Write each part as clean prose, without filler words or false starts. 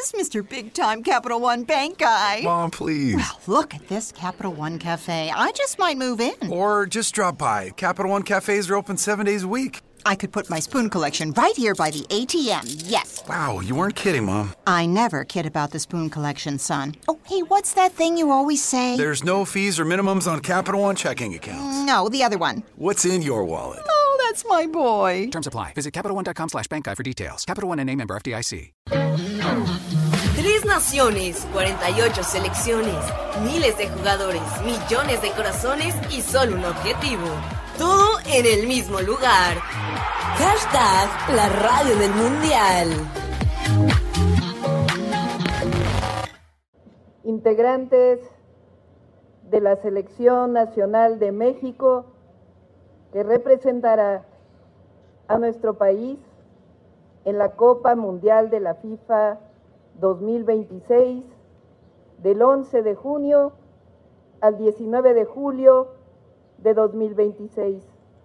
is Mr. Big Time Capital One Bank guy. Mom, please. Well, look at this Capital One Cafe. I just might move in. Or just drop by. Capital One cafes are open 7 days a week. I could put my spoon collection right here by the ATM, yes. Wow, you weren't kidding, Mom. I never kid about the spoon collection, son. Oh, hey, what's that thing you always say? There's no fees or minimums on Capital One checking accounts. No, the other one. What's in your wallet? Oh, that's my boy. Terms apply. Visit CapitalOne.com/bankguide for details. Capital One NA, member FDIC. 3 naciones, 48 selecciones, miles de jugadores, millones de corazones y solo un objetivo. Todo en el mismo lugar. Hashtag la radio del mundial. Integrantes de la Selección Nacional de México que representará a nuestro país en la Copa Mundial de la FIFA 2026 del 11 de junio al 19 de julio de 2026.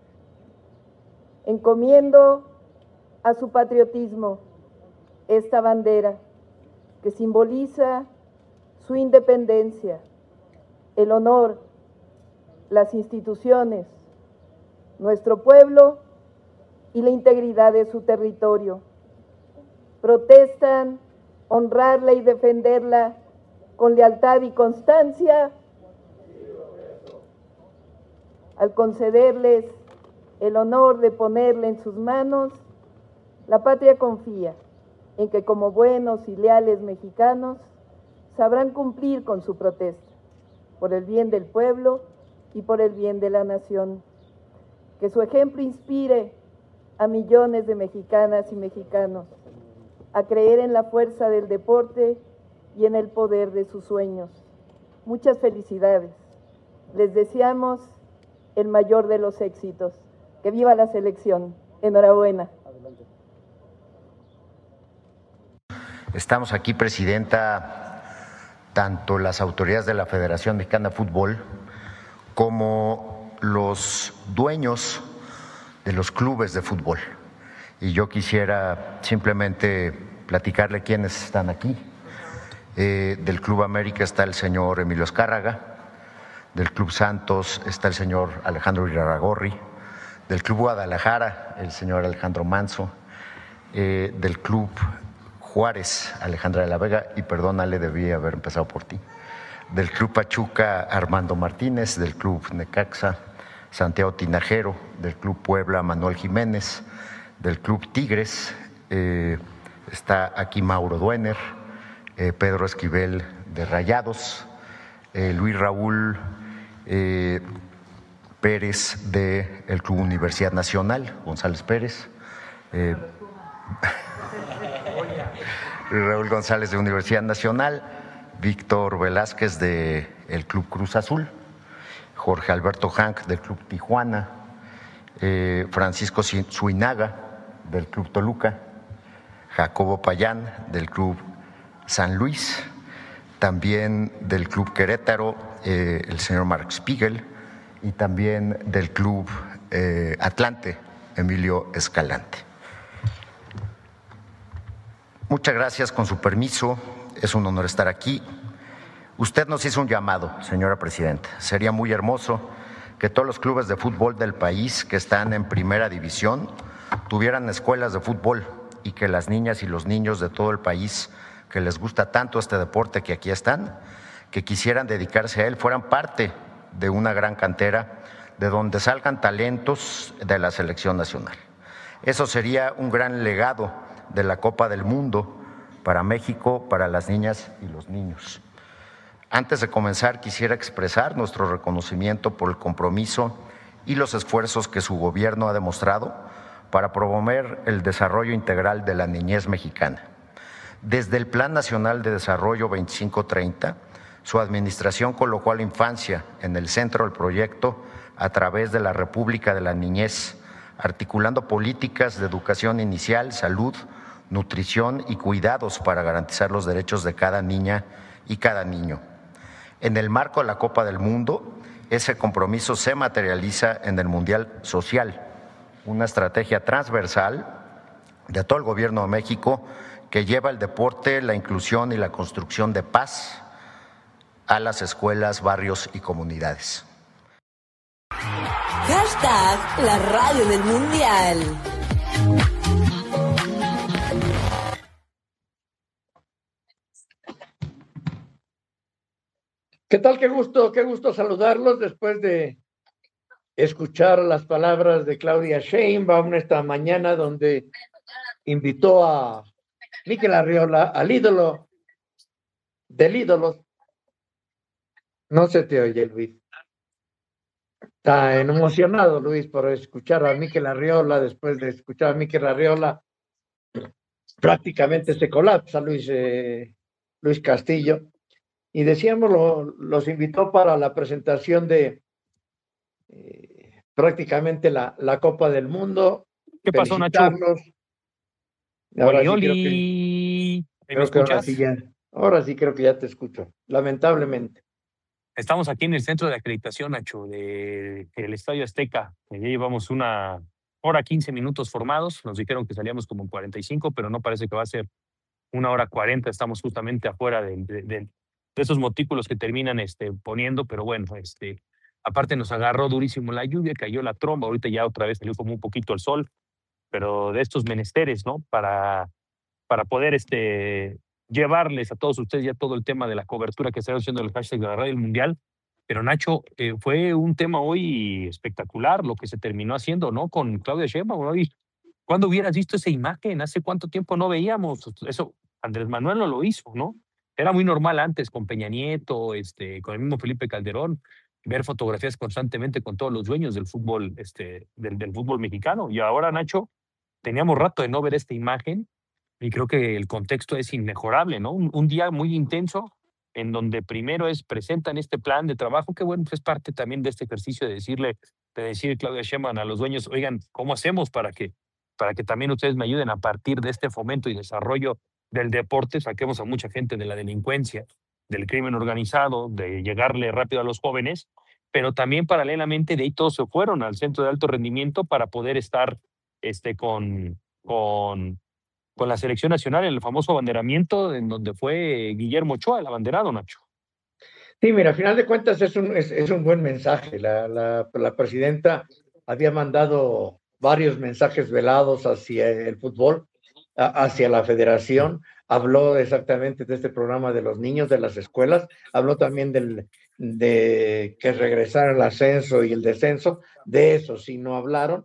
Encomiendo a su patriotismo esta bandera que simboliza su independencia, el honor, las instituciones, nuestro pueblo y la integridad de su territorio. Protestan honrarla y defenderla con lealtad y constancia. Al concederles el honor de ponerla en sus manos, la patria confía en que como buenos y leales mexicanos sabrán cumplir con su protesta por el bien del pueblo y por el bien de la nación. Que su ejemplo inspire a millones de mexicanas y mexicanos a creer en la fuerza del deporte y en el poder de sus sueños. Muchas felicidades. Les deseamos el mayor de los éxitos. ¡Que viva la selección! Enhorabuena. Estamos aquí, Presidenta, tanto las autoridades de la Federación Mexicana de Fútbol como los dueños de los clubes de fútbol. Y yo quisiera simplemente platicarle quiénes están aquí. Del Club América está el señor Emilio Azcárraga, del Club Santos está el señor Alejandro Irarrágorri, del Club Guadalajara el señor Alejandro Manso, del Club Juárez Alejandra de la Vega, y perdónale, debí haber empezado por ti, del Club Pachuca Armando Martínez, del Club Necaxa Santiago Tinajero, del Club Puebla Manuel Jiménez, del Club Tigres está aquí Mauro Duener, Pedro Esquivel de Rayados, Luis Raúl Pérez del Club Universidad Nacional, González Pérez, Raúl González de Universidad Nacional, Víctor Velázquez del Club Cruz Azul, Jorge Alberto Hank del Club Tijuana, Francisco Suinaga del Club Toluca, Jacobo Payán del Club San Luis, también del Club Querétaro el señor Mark Spiegel, y también del Club Atlante Emilio Escalante. Muchas gracias, con su permiso, es un honor estar aquí. Usted nos hizo un llamado, señora Presidenta. Sería muy hermoso que todos los clubes de fútbol del país que están en primera división tuvieran escuelas de fútbol y que las niñas y los niños de todo el país que les gusta tanto este deporte que aquí están, que quisieran dedicarse a él, fueran parte de una gran cantera de donde salgan talentos de la selección nacional. Eso sería un gran legado de la Copa del Mundo para México, para las niñas y los niños. Antes de comenzar, quisiera expresar nuestro reconocimiento por el compromiso y los esfuerzos que su gobierno ha demostrado para promover el desarrollo integral de la niñez mexicana. Desde el Plan Nacional de Desarrollo 2530, su administración colocó a la infancia en el centro del proyecto a través de la República de la Niñez, articulando políticas de educación inicial, salud, nutrición y cuidados para garantizar los derechos de cada niña y cada niño. En el marco de la Copa del Mundo, ese compromiso se materializa en el Mundial Social, una estrategia transversal de todo el Gobierno de México que lleva el deporte, la inclusión y la construcción de paz a las escuelas, barrios y comunidades. Hashtag la radio del mundial. ¿Qué tal? Qué gusto saludarlos después de escuchar las palabras de Claudia Sheinbaum esta mañana, donde invitó a Mikel Arriola, al ídolo del ídolo. No se te oye, Luis. Está emocionado, Luis, por escuchar a Mikel Arriola. Después de escuchar a Mikel Arriola, prácticamente se colapsa Luis Castillo. Y decíamos, los invitó para la presentación de prácticamente la Copa del Mundo. ¿Qué pasó, Nacho? Ahora Oli, ¿me escuchas? Ahora sí creo que ya te escucho, lamentablemente. Estamos aquí en el centro de acreditación, Nacho, del Estadio Azteca. Ya llevamos 1 hora 15 minutos formados. Nos dijeron que salíamos como en 45, pero no parece que va a ser 1 hora 40. Estamos justamente afuera de esos montículos que terminan poniendo, pero bueno, aparte nos agarró durísimo la lluvia, cayó la tromba, ahorita ya otra vez salió como un poquito el sol, pero de estos menesteres, ¿no? Para poder llevarles a todos ustedes ya todo el tema de la cobertura que está haciendo el hashtag de la radio del mundial. Pero Nacho, fue un tema hoy espectacular lo que se terminó haciendo, ¿no? Con Claudia Sheinbaum. Hoy, ¿cuándo hubieras visto esa imagen? ¿Hace cuánto tiempo no veíamos eso? Andrés Manuel no lo hizo, ¿no? Era muy normal antes con Peña Nieto, con el mismo Felipe Calderón, ver fotografías constantemente con todos los dueños del fútbol, del fútbol mexicano. Y ahora, Nacho, teníamos rato de no ver esta imagen y creo que el contexto es inmejorable, ¿no? Un día muy intenso en donde primero presentan este plan de trabajo, que bueno, es parte también de este ejercicio de decir Claudia Sheinbaum a los dueños, oigan, ¿cómo hacemos para que también ustedes me ayuden a partir de este fomento y desarrollo del deporte, saquemos a mucha gente de la delincuencia, del crimen organizado, de llegarle rápido a los jóvenes, pero también paralelamente de ahí todos se fueron al centro de alto rendimiento para poder estar con la selección nacional en el famoso abanderamiento, en donde fue Guillermo Ochoa el abanderado, Nacho. Sí, mira, a final de cuentas es un buen mensaje. La presidenta había mandado varios mensajes velados hacia el fútbol, hacia la federación. Habló exactamente de este programa de los niños, de las escuelas. Habló también de que regresara el ascenso y el descenso. De eso sí no hablaron.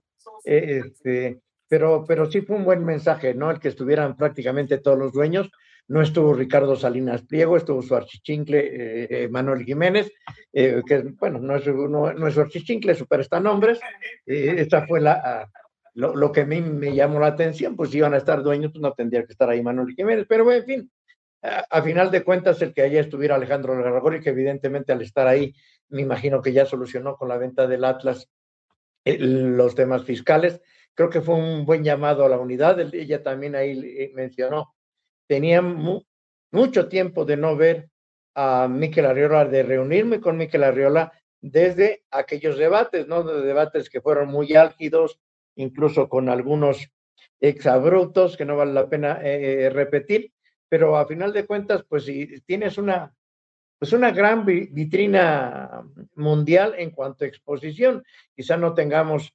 Pero sí fue un buen mensaje, ¿no? El que estuvieran prácticamente todos los dueños. No estuvo Ricardo Salinas Pliego, estuvo su archichincle Manuel Jiménez, que bueno, no es su archichincle, su prestanombres. Esta fue lo que a mí me llamó la atención, pues si iban a estar dueños, pues no tendría que estar ahí Manuel Jiménez, pero bueno, en fin, a final de cuentas el que allá estuviera Alejandro Larragori, que evidentemente al estar ahí, me imagino que ya solucionó con la venta del Atlas los temas fiscales. Creo que fue un buen llamado a la unidad. Ella también ahí mencionó, tenía mucho tiempo de no ver a Mikel Arriola, de reunirme con Mikel Arriola desde aquellos debates, ¿no? De debates que fueron muy álgidos, incluso con algunos exabruptos que no vale la pena repetir, pero a final de cuentas, pues si tienes una gran vitrina mundial en cuanto a exposición, quizá no tengamos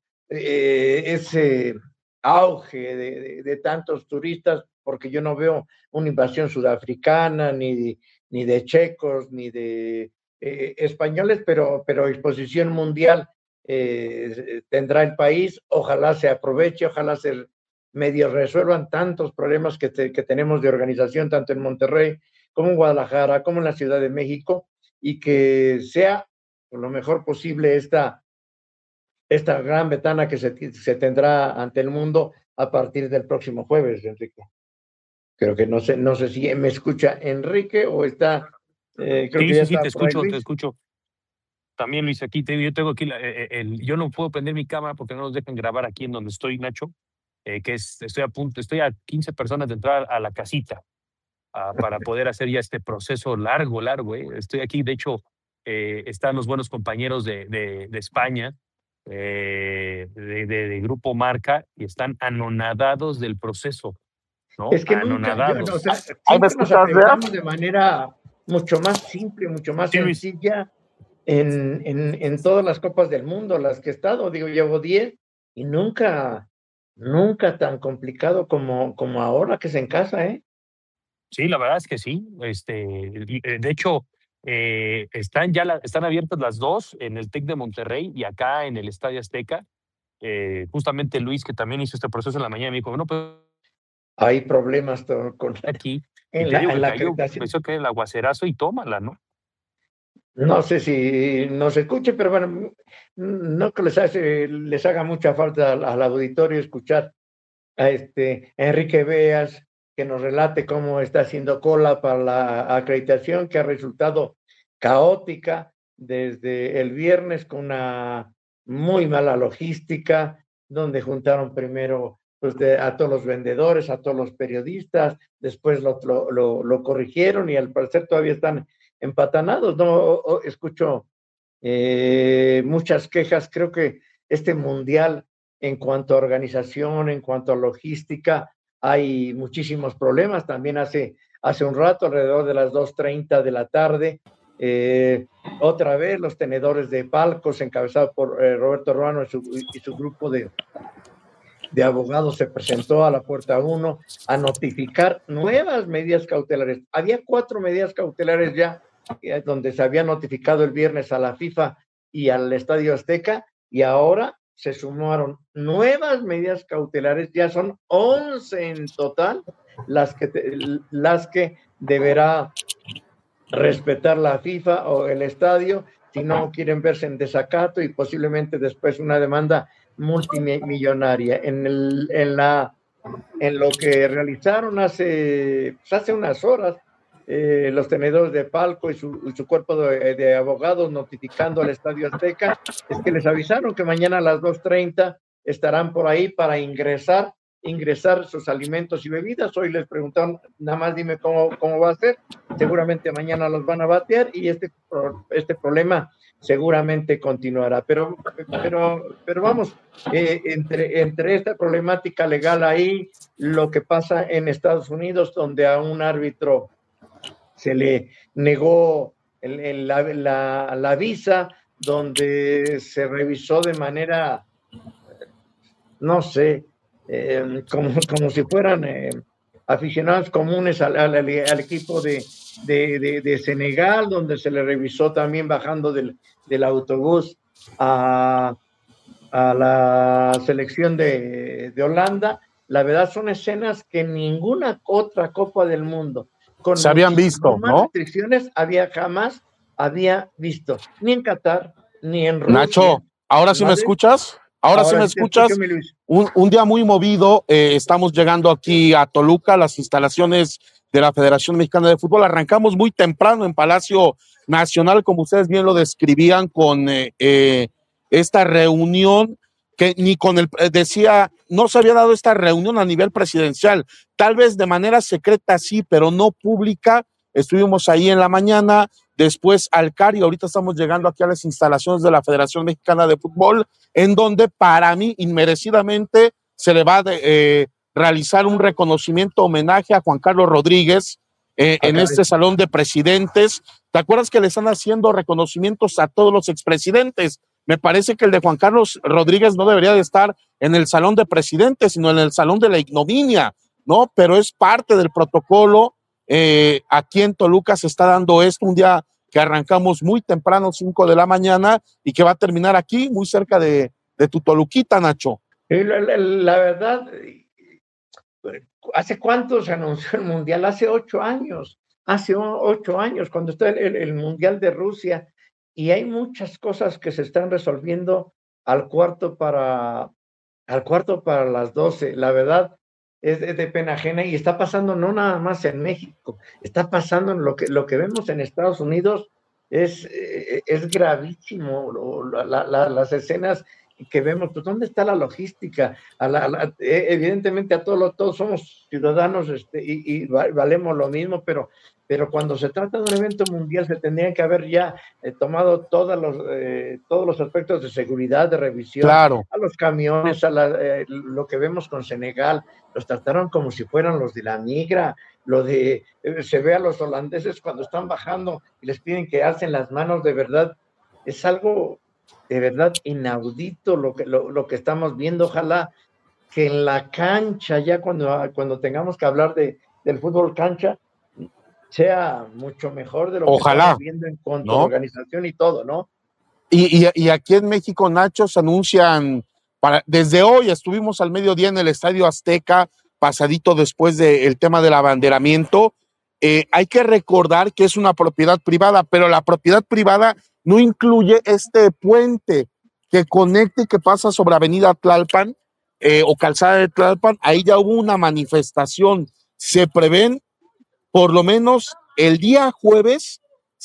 ese auge de tantos turistas, porque yo no veo una invasión sudafricana, ni de checos, ni de españoles, pero exposición mundial tendrá el país. Ojalá se aproveche, ojalá se medio resuelvan tantos problemas que tenemos de organización, tanto en Monterrey como en Guadalajara, como en la Ciudad de México, y que sea lo mejor posible esta gran ventana que se tendrá ante el mundo a partir del próximo jueves, Enrique. Creo que no sé si me escucha Enrique o está... sí, te escucho. También, Luis, aquí yo tengo aquí, yo no puedo prender mi cámara porque no nos dejan grabar aquí en donde estoy, Nacho, estoy a 15 personas de entrar a la casita para poder hacer ya este proceso largo. Estoy aquí, de hecho, están los buenos compañeros de España, de Grupo Marca, y están anonadados del proceso. ¿no? Es que nunca, Anonadados. o sea, ¿Ahí me siempre nos escuchas, afectamos de manera mucho más simple, mucho más Sí, Luis. sencilla en todas las copas del mundo, las que he estado, digo, llevo 10 y nunca tan complicado como ahora que es en casa, ¿eh? Sí, la verdad es que sí. De hecho, están abiertas las dos en el TEC de Monterrey y acá en el Estadio Azteca. Justamente Luis, que también hizo este proceso en la mañana, me dijo, no, pues Hay problemas con aquí. en Y te la, digo en que la cayó, acreditación. pensó que era el aguacerazo y tómala, ¿no? No sé si nos escuche, pero bueno, no que les haga mucha falta al auditorio escuchar a Enrique Beas que nos relate cómo está haciendo cola para la acreditación, que ha resultado caótica desde el viernes con una muy mala logística, donde juntaron primero pues, a todos los vendedores, a todos los periodistas, después lo corrigieron y al parecer todavía están empatanados. No escucho muchas quejas. Creo que este mundial, en cuanto a organización, en cuanto a logística, hay muchísimos problemas. También hace un rato, alrededor de las 2:30 de la tarde, otra vez los tenedores de palcos, encabezados por Roberto Ruano y su grupo de abogados, se presentó a la puerta 1 a notificar nuevas medidas cautelares. Había 4 medidas cautelares ya, donde se había notificado el viernes a la FIFA y al Estadio Azteca, y ahora se sumaron nuevas medidas cautelares. Ya son 11 en total las que deberá respetar la FIFA o el estadio si no quieren verse en desacato, y posiblemente después una demanda multimillonaria. En lo que realizaron hace unas horas, los tenedores de palco y su cuerpo de abogados, notificando al Estadio Azteca, es que les avisaron que mañana a las 2:30 estarán por ahí para ingresar sus alimentos y bebidas. Hoy les preguntaron, nada más dime cómo va a ser. Seguramente mañana los van a batear y este problema seguramente continuará. Pero vamos, entre esta problemática legal ahí, lo que pasa en Estados Unidos, donde a un árbitro se le negó la visa, donde se revisó de manera, no sé, como si fueran aficionados comunes al equipo de Senegal, donde se le revisó también bajando del autobús a la selección de Holanda. La verdad son escenas que ninguna otra Copa del Mundo con se habían visto, ¿no? Restricciones jamás había visto, ni en Qatar, ni en Rusia. Nacho, ¿ahora sí me escuchas? Ahora sí me escuchas. Un día muy movido. Estamos llegando aquí a Toluca, las instalaciones de la Federación Mexicana de Fútbol. Arrancamos muy temprano en Palacio Nacional, como ustedes bien lo describían, con esta reunión que ni con decía, no se había dado esta reunión a nivel presidencial, tal vez de manera secreta sí, pero no pública. Estuvimos ahí en la mañana, después al CAR, y ahorita estamos llegando aquí a las instalaciones de la Federación Mexicana de Fútbol, en donde para mí inmerecidamente se le va a realizar un reconocimiento, homenaje a Juan Carlos Rodríguez en este salón de presidentes. ¿Te acuerdas que le están haciendo reconocimientos a todos los expresidentes? Me parece que el de Juan Carlos Rodríguez no debería de estar en el salón de presidentes, sino en el salón de la ignominia, ¿no? Pero es parte del protocolo. Aquí en Toluca se está dando esto, un día que arrancamos muy temprano, 5 de la mañana, y que va a terminar aquí, muy cerca de tu Toluquita, Nacho. La verdad, ¿hace cuánto se anunció el Mundial? Hace 8 años. Hace 8 años, cuando está el Mundial de Rusia, y hay muchas cosas que se están resolviendo al cuarto para las 12. La verdad, es de pena ajena, y está pasando no nada más en México, está pasando en lo que vemos en Estados Unidos. Es gravísimo las escenas que vemos, pues, ¿dónde está la logística? Evidentemente todos somos ciudadanos y valemos lo mismo, pero cuando se trata de un evento mundial se tendrían que haber ya tomado todos los aspectos de seguridad, de revisión, claro, a los camiones, lo que vemos con Senegal, los trataron como si fueran los de la migra, se ve a los holandeses cuando están bajando y les piden que alcen las manos, de verdad, es algo de verdad inaudito lo que estamos viendo. Ojalá que en la cancha, ya cuando tengamos que hablar del fútbol cancha, sea mucho mejor de lo que estamos viendo en cuanto a organización y todo, ¿no? Y aquí en México, Nacho, se anuncian, desde hoy estuvimos al mediodía en el Estadio Azteca, pasadito después del tema del abanderamiento. Hay que recordar que es una propiedad privada, pero la propiedad privada no incluye este puente que conecta y que pasa sobre Avenida Tlalpan o Calzada de Tlalpan. Ahí ya hubo una manifestación. Se prevén por lo menos el día jueves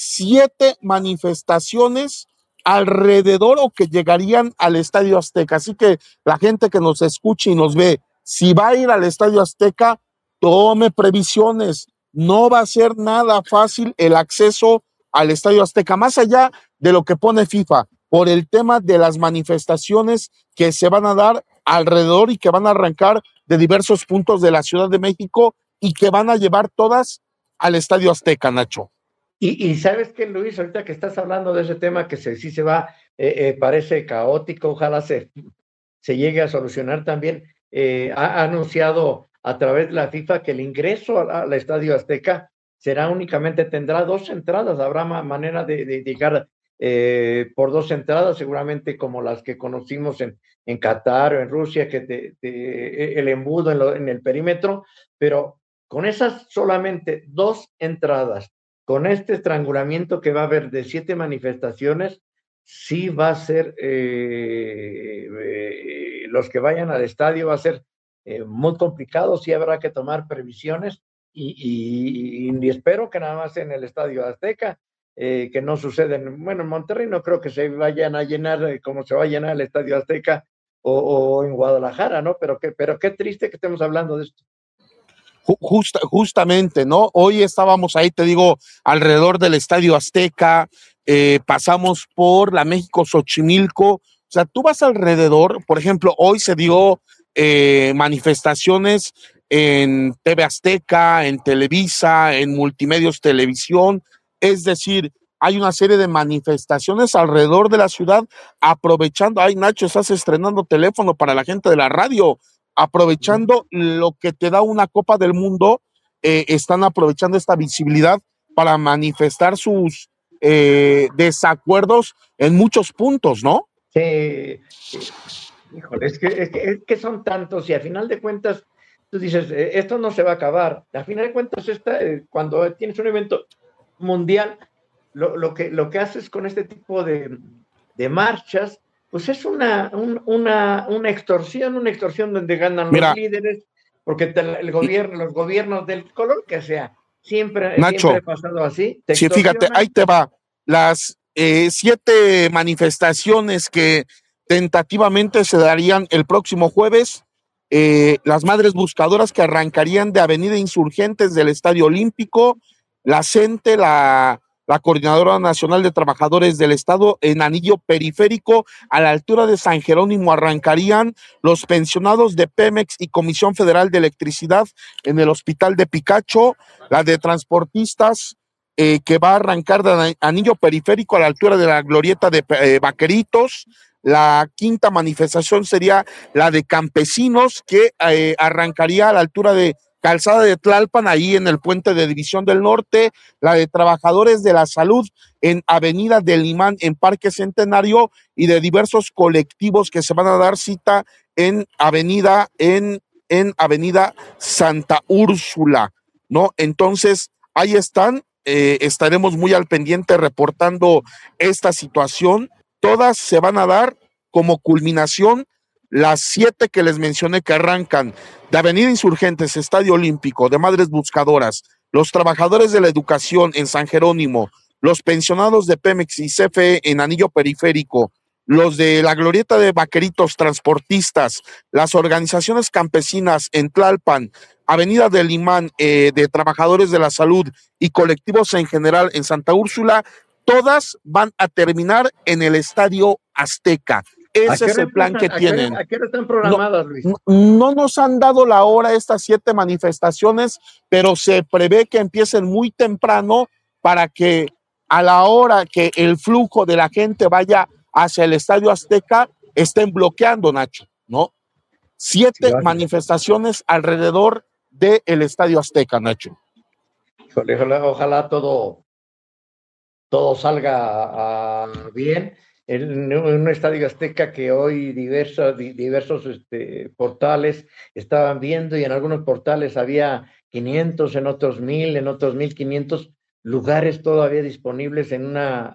7 manifestaciones alrededor o que llegarían al Estadio Azteca. Así que la gente que nos escuche y nos ve, si va a ir al Estadio Azteca, tome previsiones. No va a ser nada fácil el acceso al Estadio Azteca, más allá de lo que pone FIFA, por el tema de las manifestaciones que se van a dar alrededor y que van a arrancar de diversos puntos de la Ciudad de México y que van a llevar todas al Estadio Azteca, Nacho. Y sabes qué, Luis, ahorita que estás hablando de ese tema que sí se va, parece caótico, ojalá se llegue a solucionar también. Ha anunciado a través de la FIFA que el ingreso al Estadio Azteca tendrá 2 entradas, habrá manera de llegar por 2 entradas, seguramente como las que conocimos en Qatar o en Rusia, que el embudo en el perímetro, pero con esas solamente 2 entradas, con este estrangulamiento que va a haber de 7 manifestaciones, sí va a ser, los que vayan al estadio va a ser muy complicado, sí habrá que tomar previsiones y espero que nada más en el Estadio Azteca, que no suceda en Monterrey no creo que se vayan a llenar como se va a llenar el Estadio Azteca o en Guadalajara, ¿no? Pero qué triste que estemos hablando de esto. Justamente, ¿no? Hoy estábamos ahí, te digo, alrededor del Estadio Azteca, pasamos por la México Xochimilco, o sea, tú vas alrededor, por ejemplo, hoy se dio manifestaciones en TV Azteca, en Televisa, en Multimedios Televisión, es decir, hay una serie de manifestaciones alrededor de la ciudad, aprovechando, ay Nacho, estás estrenando teléfono para la gente de la radio, aprovechando lo que te da una Copa del Mundo, están aprovechando esta visibilidad para manifestar sus desacuerdos en muchos puntos, ¿no? Sí, híjole, es que son tantos y a final de cuentas tú dices, esto no se va a acabar. A final de cuentas, cuando tienes un evento mundial, lo que haces con este tipo de marchas, pues es una extorsión donde ganan los líderes, porque los gobiernos del color que sea, siempre ha pasado así. Sí, fíjate, ahí te va. Las 7 manifestaciones que tentativamente se darían el próximo jueves, las Madres Buscadoras que arrancarían de Avenida Insurgentes del Estadio Olímpico, la CENTE, la Coordinadora Nacional de Trabajadores del Estado, en Anillo Periférico, a la altura de San Jerónimo, arrancarían los pensionados de Pemex y Comisión Federal de Electricidad en el Hospital de Picacho, la de transportistas que va a arrancar de Anillo Periférico a la altura de la glorieta de Vaqueritos. La 5ª manifestación sería la de campesinos que arrancaría a la altura de Calzada de Tlalpan, ahí en el puente de División del Norte, la de trabajadores de la salud en Avenida del Imán, en Parque Centenario, y de diversos colectivos que se van a dar cita en Avenida Santa Úrsula, ¿no? Entonces, ahí están, estaremos muy al pendiente reportando esta situación. Todas se van a dar como culminación las 7 que les mencioné que arrancan de Avenida Insurgentes, Estadio Olímpico, de Madres Buscadoras, los trabajadores de la educación en San Jerónimo, los pensionados de Pemex y CFE en Anillo Periférico, los de la glorieta de vaqueritos transportistas, las organizaciones campesinas en Tlalpan, Avenida del Imán, de trabajadores de la salud y colectivos en general en Santa Úrsula, todas van a terminar en el Estadio Azteca. Ese es el plan que tienen. ¿A qué hora están programadas, Luis? No nos han dado la hora estas 7 manifestaciones, pero se prevé que empiecen muy temprano para que a la hora que el flujo de la gente vaya hacia el Estadio Azteca, estén bloqueando, Nacho, ¿no? 7 manifestaciones alrededor del Estadio Azteca, Nacho. Ojalá todo salga bien. En un Estadio Azteca que hoy diversos portales estaban viendo, y en algunos portales había 500, en otros 1000, en otros 1500 lugares todavía disponibles en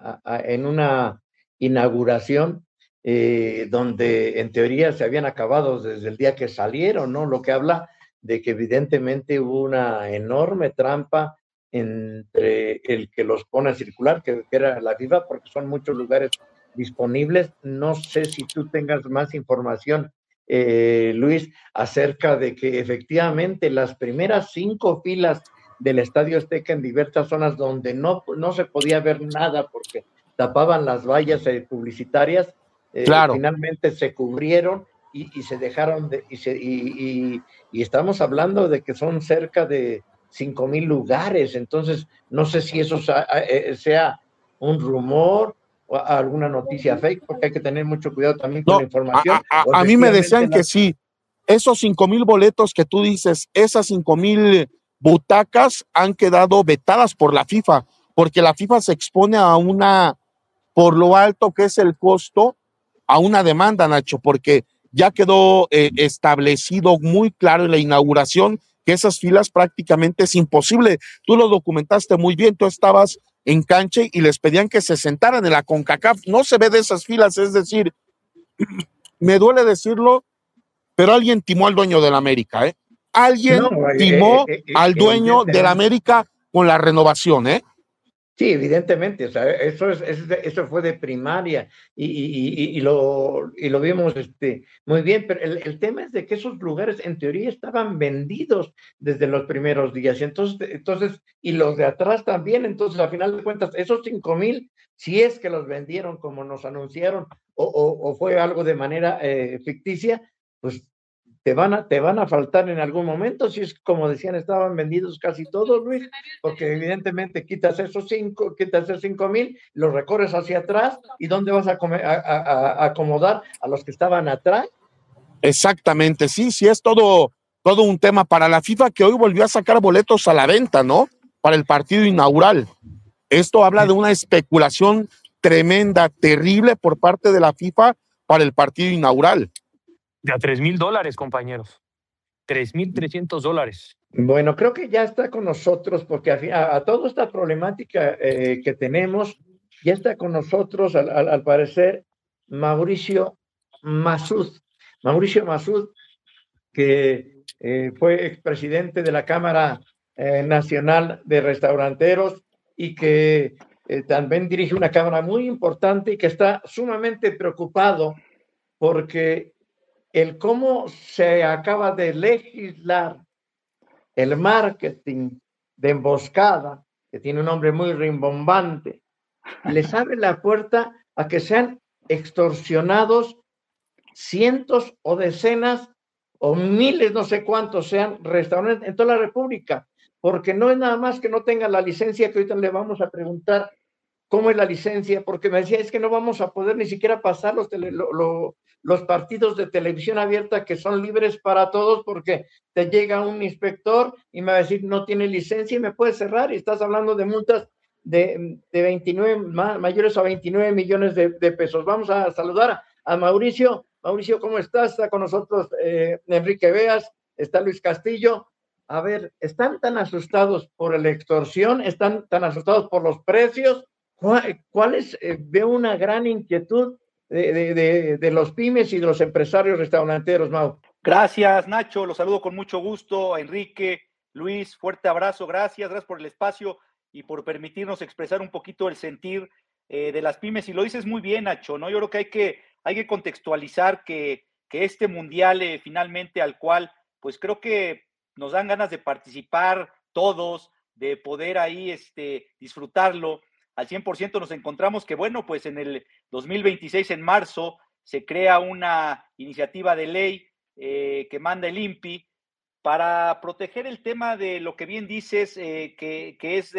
una inauguración donde en teoría se habían acabado desde el día que salieron, ¿no? Lo que habla de que evidentemente hubo una enorme trampa entre el que los pone a circular, que era la FIFA, porque son muchos lugares disponibles. No sé si tú tengas más información, Luis, acerca de que efectivamente las primeras 5 filas del Estadio Azteca en diversas zonas donde no se podía ver nada porque tapaban las vallas publicitarias, claro, finalmente se cubrieron y se dejaron y estamos hablando de que son cerca de 5,000 lugares. Entonces no sé si eso sea un rumor o alguna noticia fake, porque hay que tener mucho cuidado también con la información. A mí me decían que sí, esos 5,000 boletos que tú dices, esas 5,000 butacas han quedado vetadas por la FIFA, porque la FIFA se expone por lo alto que es el costo, a una demanda, Nacho, porque ya quedó establecido muy claro en la inauguración que esas filas prácticamente es imposible. Tú lo documentaste muy bien, tú estabas en cancha y les pedían que se sentaran en la CONCACAF. No se ve de esas filas, es decir, me duele decirlo, pero alguien timó al dueño del América, ¿eh? Alguien timó al dueño del América con la renovación, ¿eh? Sí, evidentemente, o sea, eso fue de primaria y lo vimos muy bien, pero el tema es de que esos lugares en teoría estaban vendidos desde los primeros días, y entonces y los de atrás también. Entonces, a final de cuentas, esos 5,000, si es que los vendieron como nos anunciaron o fue algo de manera ficticia, pues te van a faltar en algún momento. Si es como decían, estaban vendidos casi todos, Luis, porque evidentemente quitas esos 5,000, los recorres hacia atrás, ¿y dónde vas a acomodar a los que estaban atrás? Exactamente, sí, es todo un tema para la FIFA, que hoy volvió a sacar boletos a la venta, ¿no? Para el partido inaugural. Esto habla de una especulación tremenda, terrible por parte de la FIFA para el partido inaugural. De a $3,000, compañeros. $3,300. Bueno, creo que ya está con nosotros, porque a toda esta problemática que tenemos, ya está con nosotros, al parecer, Mauricio Masud. Mauricio Masud, que fue expresidente de la Cámara Nacional de Restauranteros y que también dirige una cámara muy importante y que está sumamente preocupado porque el cómo se acaba de legislar el marketing de emboscada, que tiene un nombre muy rimbombante, les abre la puerta a que sean extorsionados cientos o decenas o miles, no sé cuántos sean restaurantes en toda la República, porque no es nada más que no tengan la licencia, que ahorita le vamos a preguntar cómo es la licencia, porque me decía, es que no vamos a poder ni siquiera pasar los partidos de televisión abierta que son libres para todos, porque te llega un inspector y me va a decir, no tiene licencia y me puede cerrar, y estás hablando de multas de 29, mayores a 29 millones de pesos. Vamos a saludar a Mauricio. Mauricio, ¿cómo estás? Está con nosotros Enrique Beas, está Luis Castillo. A ver, ¿están tan asustados por la extorsión? ¿Están tan asustados por los precios? ¿Cuáles? Veo una gran inquietud de los pymes y de los empresarios restauranteros, Mau. Gracias, Nacho, los saludo con mucho gusto. Enrique, Luis, fuerte abrazo, gracias por el espacio y por permitirnos expresar un poquito el sentir de las pymes, y lo dices muy bien, Nacho, ¿no? Yo creo que hay que contextualizar que este mundial finalmente al cual, pues creo que nos dan ganas de participar todos, de poder ahí disfrutarlo al 100%. Nos encontramos que, bueno, pues en el 2026, en marzo, se crea una iniciativa de ley que manda el INPI para proteger el tema de lo que bien dices, que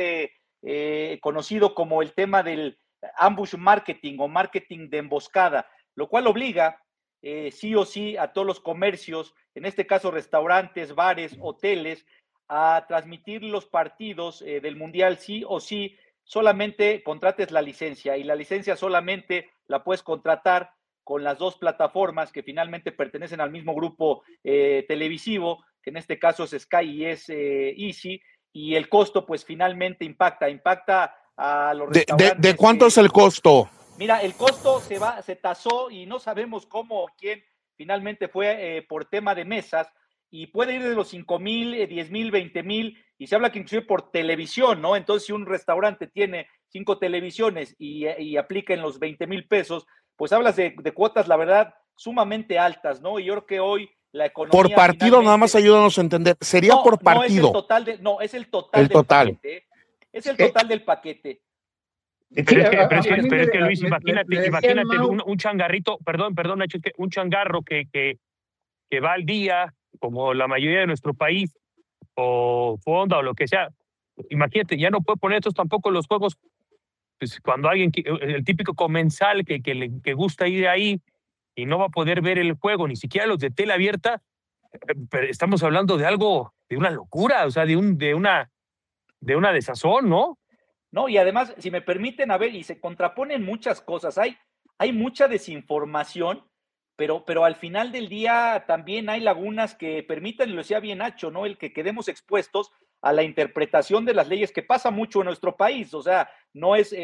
es conocido como el tema del ambush marketing o marketing de emboscada, lo cual obliga sí o sí a todos los comercios, en este caso restaurantes, bares, hoteles, a transmitir los partidos del Mundial sí o sí, solamente contrates la licencia, y la licencia solamente la puedes contratar con las dos plataformas que finalmente pertenecen al mismo grupo televisivo, que en este caso es Sky y es Easy, y el costo pues finalmente impacta a los restaurantes. ¿De cuánto es el costo? Mira, el costo se tasó y no sabemos cómo o quién finalmente fue por tema de mesas, y puede ir de los 5,000, 10,000, 20,000, y se habla que inclusive por televisión, ¿no? Entonces, si un restaurante tiene 5 televisiones y aplica en los 20,000 pesos, pues hablas de cuotas, la verdad, sumamente altas, ¿no? Y yo creo que hoy la economía... Por partido, nada más ayúdanos a entender. ¿Sería por partido? No, es el total del paquete. Es el total del paquete. Pero es que Luis, imagínate un changarrito, perdón, Nacho, es que un changarro que va al día, como la mayoría de nuestro país, o Fonda o lo que sea, imagínate, ya no puede poner estos tampoco los juegos, pues cuando alguien, el típico comensal que gusta ir ahí y no va a poder ver el juego, ni siquiera los de tela abierta, pero estamos hablando de algo, de una locura, o sea, de una desazón, ¿no? No, y además, si me permiten, a ver, y se contraponen muchas cosas, hay mucha desinformación, pero al final del día también hay lagunas que permiten, y lo decía bien Nacho, ¿no? El que quedemos expuestos a la interpretación de las leyes, que pasa mucho en nuestro país, o sea, no es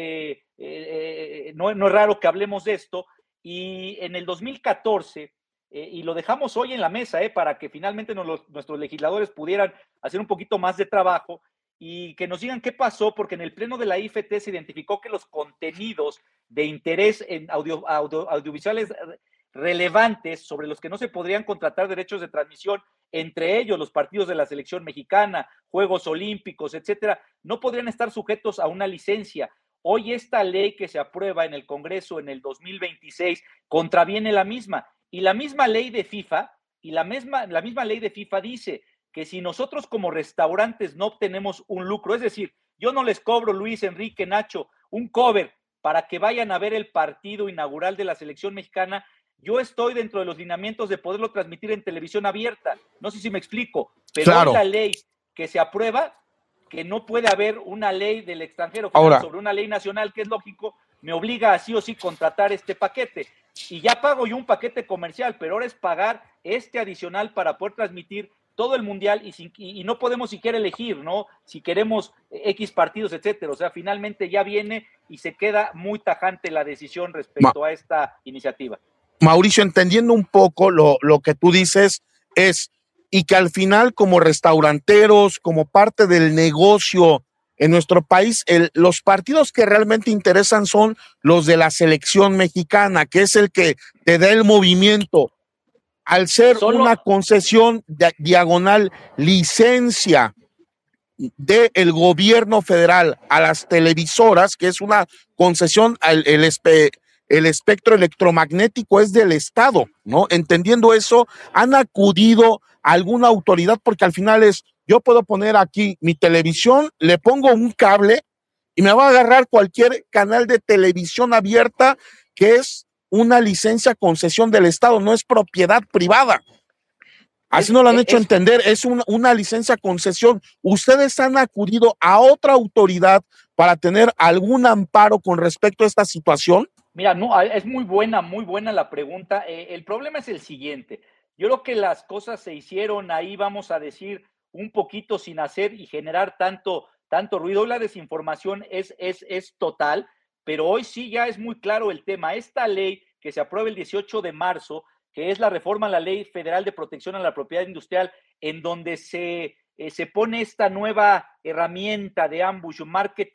raro que hablemos de esto. Y en el 2014, y lo dejamos hoy en la mesa, para que finalmente nuestros legisladores pudieran hacer un poquito más de trabajo y que nos digan qué pasó, porque en el pleno de la IFT se identificó que los contenidos de interés en audiovisuales relevantes sobre los que no se podrían contratar derechos de transmisión, entre ellos los partidos de la selección mexicana, Juegos Olímpicos, etcétera, no podrían estar sujetos a una licencia. Hoy esta ley que se aprueba en el Congreso en el 2026 contraviene la misma, y la misma ley de FIFA dice que si nosotros como restaurantes no obtenemos un lucro, es decir, yo no les cobro, Luis, Enrique, Nacho, un cover para que vayan a ver el partido inaugural de la selección mexicana, yo estoy dentro de los lineamientos de poderlo transmitir en televisión abierta. No sé si me explico, pero claro, la ley que se aprueba, que no puede haber una ley del extranjero sobre una ley nacional, que es lógico, me obliga a sí o sí contratar este paquete. Y ya pago yo un paquete comercial, pero ahora es pagar este adicional para poder transmitir todo el mundial, y no podemos siquiera elegir, ¿no? Si queremos X partidos, etcétera. O sea, finalmente ya viene y se queda muy tajante la decisión respecto a esta iniciativa. Mauricio, entendiendo un poco lo que tú dices y que al final, como restauranteros, como parte del negocio en nuestro país, los partidos que realmente interesan son los de la selección mexicana, que es el que te da el movimiento. Al ser una concesión diagonal licencia del gobierno federal a las televisoras, que es una concesión, el espectro electromagnético es del Estado, ¿no? Entendiendo eso, han acudido a alguna autoridad, porque al final yo puedo poner aquí mi televisión, le pongo un cable y me va a agarrar cualquier canal de televisión abierta, que es una licencia concesión del Estado, no es propiedad privada. Así nos lo han hecho entender, es una licencia concesión. ¿Ustedes han acudido a otra autoridad para tener algún amparo con respecto a esta situación? Mira, no, es muy buena la pregunta. El problema es el siguiente. Yo creo que las cosas se hicieron ahí, vamos a decir, un poquito sin hacer y generar tanto ruido. La desinformación es total, pero hoy sí ya es muy claro el tema. Esta ley que se aprueba el 18 de marzo, que es la reforma a la Ley Federal de Protección a la Propiedad Industrial, en donde se pone esta nueva herramienta de ambush marketing,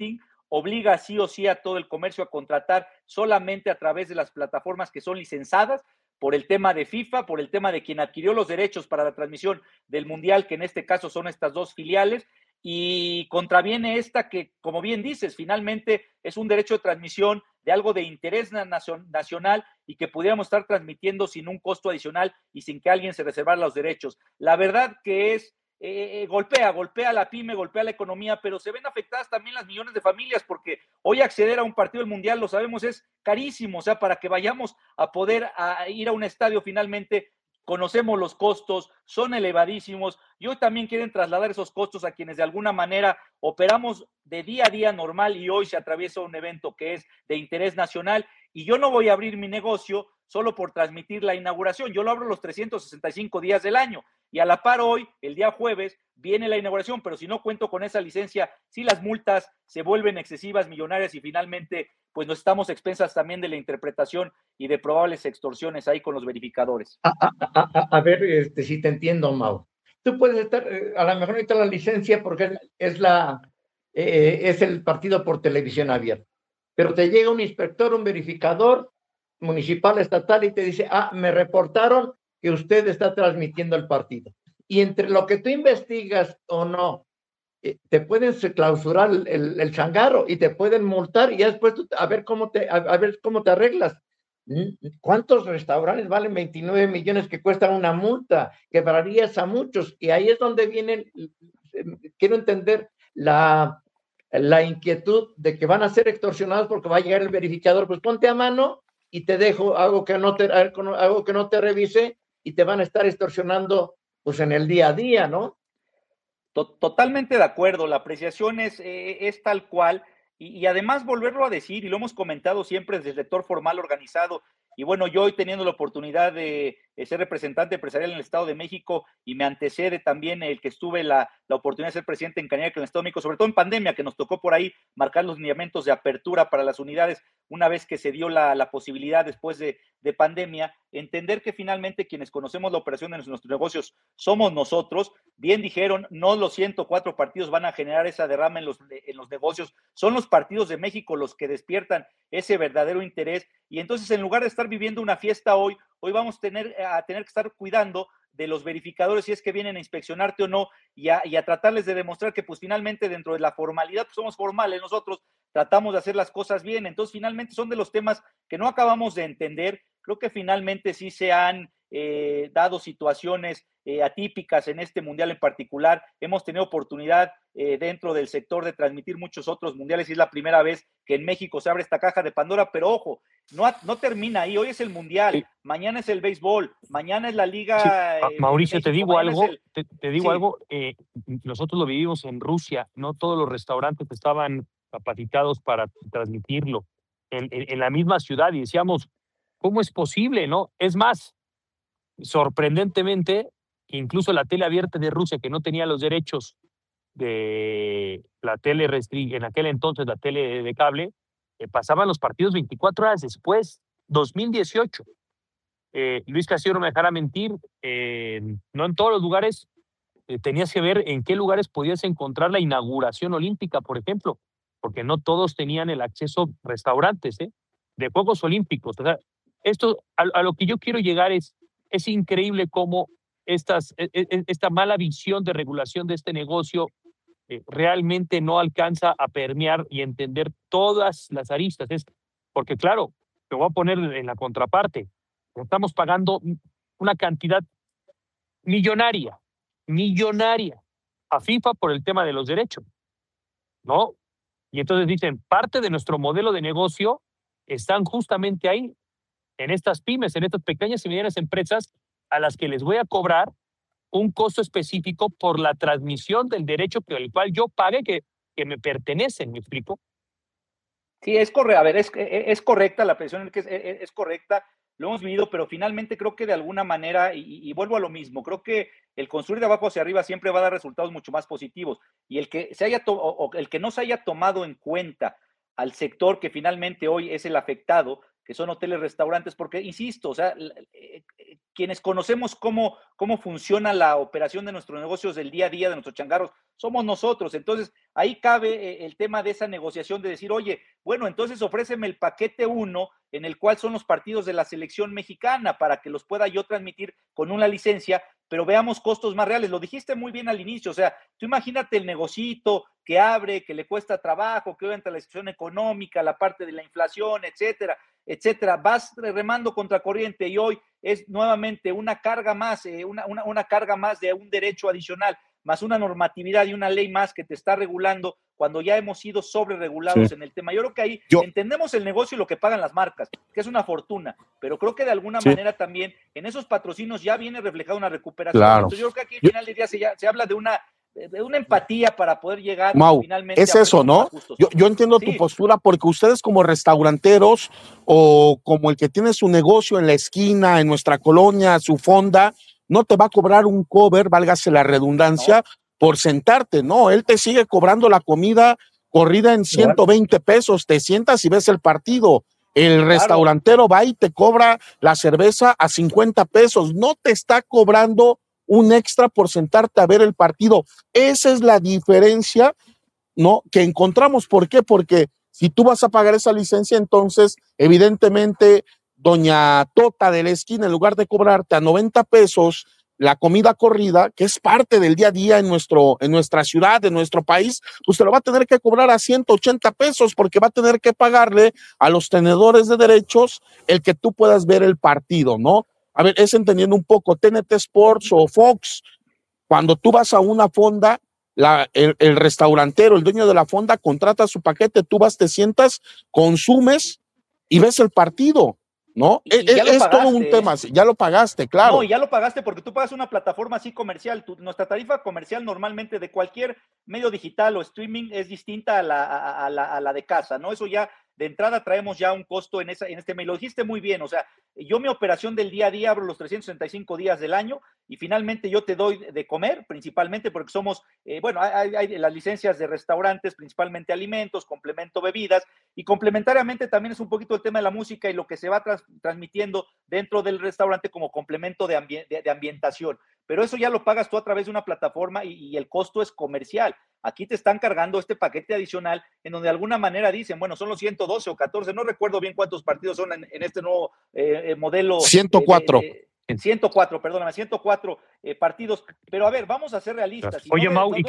obliga sí o sí a todo el comercio a contratar solamente a través de las plataformas que son licenciadas por el tema de FIFA, por el tema de quien adquirió los derechos para la transmisión del Mundial, que en este caso son estas dos filiales, y contraviene esta que, como bien dices, finalmente es un derecho de transmisión de algo de interés nacional y que pudiéramos estar transmitiendo sin un costo adicional y sin que alguien se reservara los derechos. La verdad que es, golpea a la pyme, golpea a la economía, pero se ven afectadas también las millones de familias, porque hoy acceder a un partido del Mundial, lo sabemos, es carísimo. O sea, para que vayamos a poder ir a un estadio finalmente, conocemos los costos, son elevadísimos, y hoy también quieren trasladar esos costos a quienes de alguna manera operamos de día a día normal y hoy se atraviesa un evento que es de interés nacional, y yo no voy a abrir mi negocio solo por transmitir la inauguración, yo lo abro los 365 días del año, y a la par hoy, el día jueves, viene la inauguración, pero si no cuento con esa licencia, si las multas se vuelven excesivas, millonarias, y finalmente pues nos estamos expensas también de la interpretación y de probables extorsiones ahí con los verificadores. A ver, si te entiendo, Mau. Tú puedes estar, a lo mejor necesitas la licencia porque es el partido por televisión abierta, pero te llega un inspector, un verificador municipal, estatal, y te dice, me reportaron que usted está transmitiendo el partido. Y entre lo que tú investigas o no, te pueden clausurar el changarro y te pueden multar, y ya después a ver cómo te arreglas. ¿Cuántos restaurantes valen 29 millones que cuestan una multa? Quebrarías a muchos, y ahí es donde vienen, quiero entender la inquietud de que van a ser extorsionados porque va a llegar el verificador, pues ponte a mano y te dejo algo que no te revise, y te van a estar extorsionando pues en el día a día, ¿no? Totalmente de acuerdo, la apreciación es tal cual, y además volverlo a decir, y lo hemos comentado siempre desde el sector formal organizado, y bueno, yo hoy teniendo la oportunidad de ser representante empresarial en el Estado de México, y me antecede también el que estuve la oportunidad de ser presidente en Cañaria, en el Estado de México, sobre todo en pandemia, que nos tocó por ahí marcar los lineamientos de apertura para las unidades, una vez que se dio la posibilidad después de pandemia, entender que finalmente quienes conocemos la operación de nuestros negocios somos nosotros. Bien dijeron, no los 104 partidos van a generar esa derrama en los negocios, son los partidos de México los que despiertan ese verdadero interés, y entonces en lugar de estar viviendo una fiesta hoy vamos a tener que estar cuidando de los verificadores si es que vienen a inspeccionarte o no, y a tratarles de demostrar que pues finalmente dentro de la formalidad pues somos formales, nosotros tratamos de hacer las cosas bien. Entonces finalmente son de los temas que no acabamos de entender. Creo que finalmente sí se han dado situaciones atípicas en este mundial en particular. Hemos tenido oportunidad dentro del sector de transmitir muchos otros mundiales, y es la primera vez que en México se abre esta caja de Pandora, pero ojo, no termina ahí. Hoy es el mundial, sí. Mañana es el béisbol, mañana es la liga. Sí. Mauricio, México, te digo algo, te digo sí. algo, nosotros lo vivimos en Rusia, no todos los restaurantes estaban capacitados para transmitirlo en la misma ciudad, y decíamos, ¿cómo es posible, no? Es más, sorprendentemente, incluso la tele abierta de Rusia, que no tenía los derechos de la tele en aquel entonces, la tele de cable, pasaban los partidos 24 horas después, 2018. Luis Castillo no me dejará mentir, no en todos los lugares tenías que ver en qué lugares podías encontrar la inauguración olímpica, por ejemplo, porque no todos tenían el acceso a restaurantes de Juegos Olímpicos. O sea, esto a lo que yo quiero llegar es increíble cómo esta mala visión de regulación de este negocio realmente no alcanza a permear y entender todas las aristas. Porque claro, te voy a poner en la contraparte, estamos pagando una cantidad millonaria a FIFA por el tema de los derechos, ¿no? Y entonces dicen, parte de nuestro modelo de negocio están justamente ahí, en estas pymes, en estas pequeñas y medianas empresas a las que les voy a cobrar un costo específico por la transmisión del derecho por el cual yo pague que me pertenecen, ¿me explico? Sí, es correcto. A ver, es correcta la presión, es correcta, lo hemos vivido, pero finalmente creo que de alguna manera, y vuelvo a lo mismo, creo que el construir de abajo hacia arriba siempre va a dar resultados mucho más positivos, y el que el que no se haya tomado en cuenta al sector que finalmente hoy es el afectado, que son hoteles, restaurantes, porque, insisto, o sea, quienes conocemos cómo funciona la operación de nuestros negocios del día a día, de nuestros changarros, somos nosotros. Entonces, ahí cabe el tema de esa negociación de decir, oye, bueno, entonces ofréceme el paquete 1, en el cual son los partidos de la selección mexicana, para que los pueda yo transmitir con una licencia, pero veamos costos más reales. Lo dijiste muy bien al inicio, o sea, tú imagínate el negocito que abre, que le cuesta trabajo, que entra la situación económica, la parte de la inflación, etcétera, etcétera. Vas remando contra corriente y hoy es nuevamente una carga más, una carga más de un derecho adicional, más una normatividad y una ley más que te está regulando cuando ya hemos sido sobreregulados en el tema. Yo creo que ahí entendemos el negocio y lo que pagan las marcas, que es una fortuna, pero creo que de alguna manera también en esos patrocinios ya viene reflejada una recuperación. Claro. Entonces yo creo que aquí al final del día se habla de una empatía para poder llegar Mau, finalmente es eso, ¿no? Yo entiendo tu postura, porque ustedes como restauranteros o como el que tiene su negocio en la esquina, en nuestra colonia, su fonda, no te va a cobrar un cover, válgase la redundancia, por sentarte, ¿no? Él te sigue cobrando la comida corrida en 120 pesos, te sientas y ves el partido. El restaurantero va y te cobra la cerveza a 50 pesos, no te está cobrando un extra por sentarte a ver el partido. Esa es la diferencia, ¿no?, que encontramos. ¿Por qué? Porque si tú vas a pagar esa licencia, entonces evidentemente doña Tota de la esquina, en lugar de cobrarte a 90 pesos la comida corrida, que es parte del día a día en nuestra ciudad, en nuestro país, pues te lo va a tener que cobrar a 180 pesos, porque va a tener que pagarle a los tenedores de derechos el que tú puedas ver el partido, ¿no? A ver, es entendiendo un poco, TNT Sports o Fox, cuando tú vas a una fonda, el restaurantero, el dueño de la fonda, contrata su paquete, tú vas, te sientas, consumes y ves el partido, ¿no? Es todo un tema, ya lo pagaste, claro. No, ya lo pagaste porque tú pagas una plataforma así comercial. Nuestra tarifa comercial normalmente de cualquier medio digital o streaming es distinta a la de casa, ¿no? Eso ya de entrada traemos ya un costo en este mes. Lo dijiste muy bien, o sea, yo mi operación del día a día abro los 365 días del año y finalmente yo te doy de comer, principalmente porque somos, hay las licencias de restaurantes, principalmente alimentos, complemento bebidas, y complementariamente también es un poquito el tema de la música y lo que se va transmitiendo dentro del restaurante como complemento de ambientación. Pero eso ya lo pagas tú a través de una plataforma y el costo es comercial. Aquí te están cargando este paquete adicional en donde de alguna manera dicen, bueno, son los 112 o 14, no recuerdo bien cuántos partidos son en este nuevo modelo. 104. 104, perdóname, 104 partidos. Pero a ver, vamos a ser realistas. Oye, Mau, y que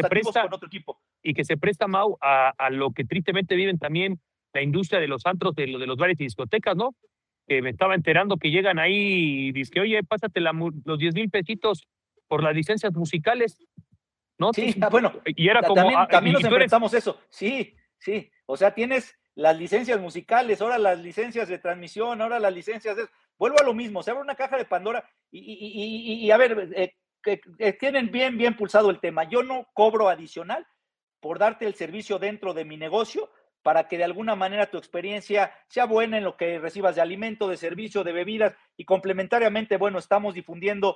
se presta, Mau, a lo que tristemente viven también la industria de los antros, de los bares y discotecas, ¿no? Que me estaba enterando que llegan ahí y dicen, oye, pásate los 10,000 pesitos por las licencias musicales, ¿no? Sí, bueno, y era como, también nos enfrentamos eso. Sí. O sea, tienes las licencias musicales, ahora las licencias de transmisión, ahora las licencias de... Vuelvo a lo mismo, se abre una caja de Pandora y a ver, tienen bien pulsado el tema. Yo no cobro adicional por darte el servicio dentro de mi negocio, para que de alguna manera tu experiencia sea buena en lo que recibas de alimento, de servicio, de bebidas, y complementariamente, bueno, estamos difundiendo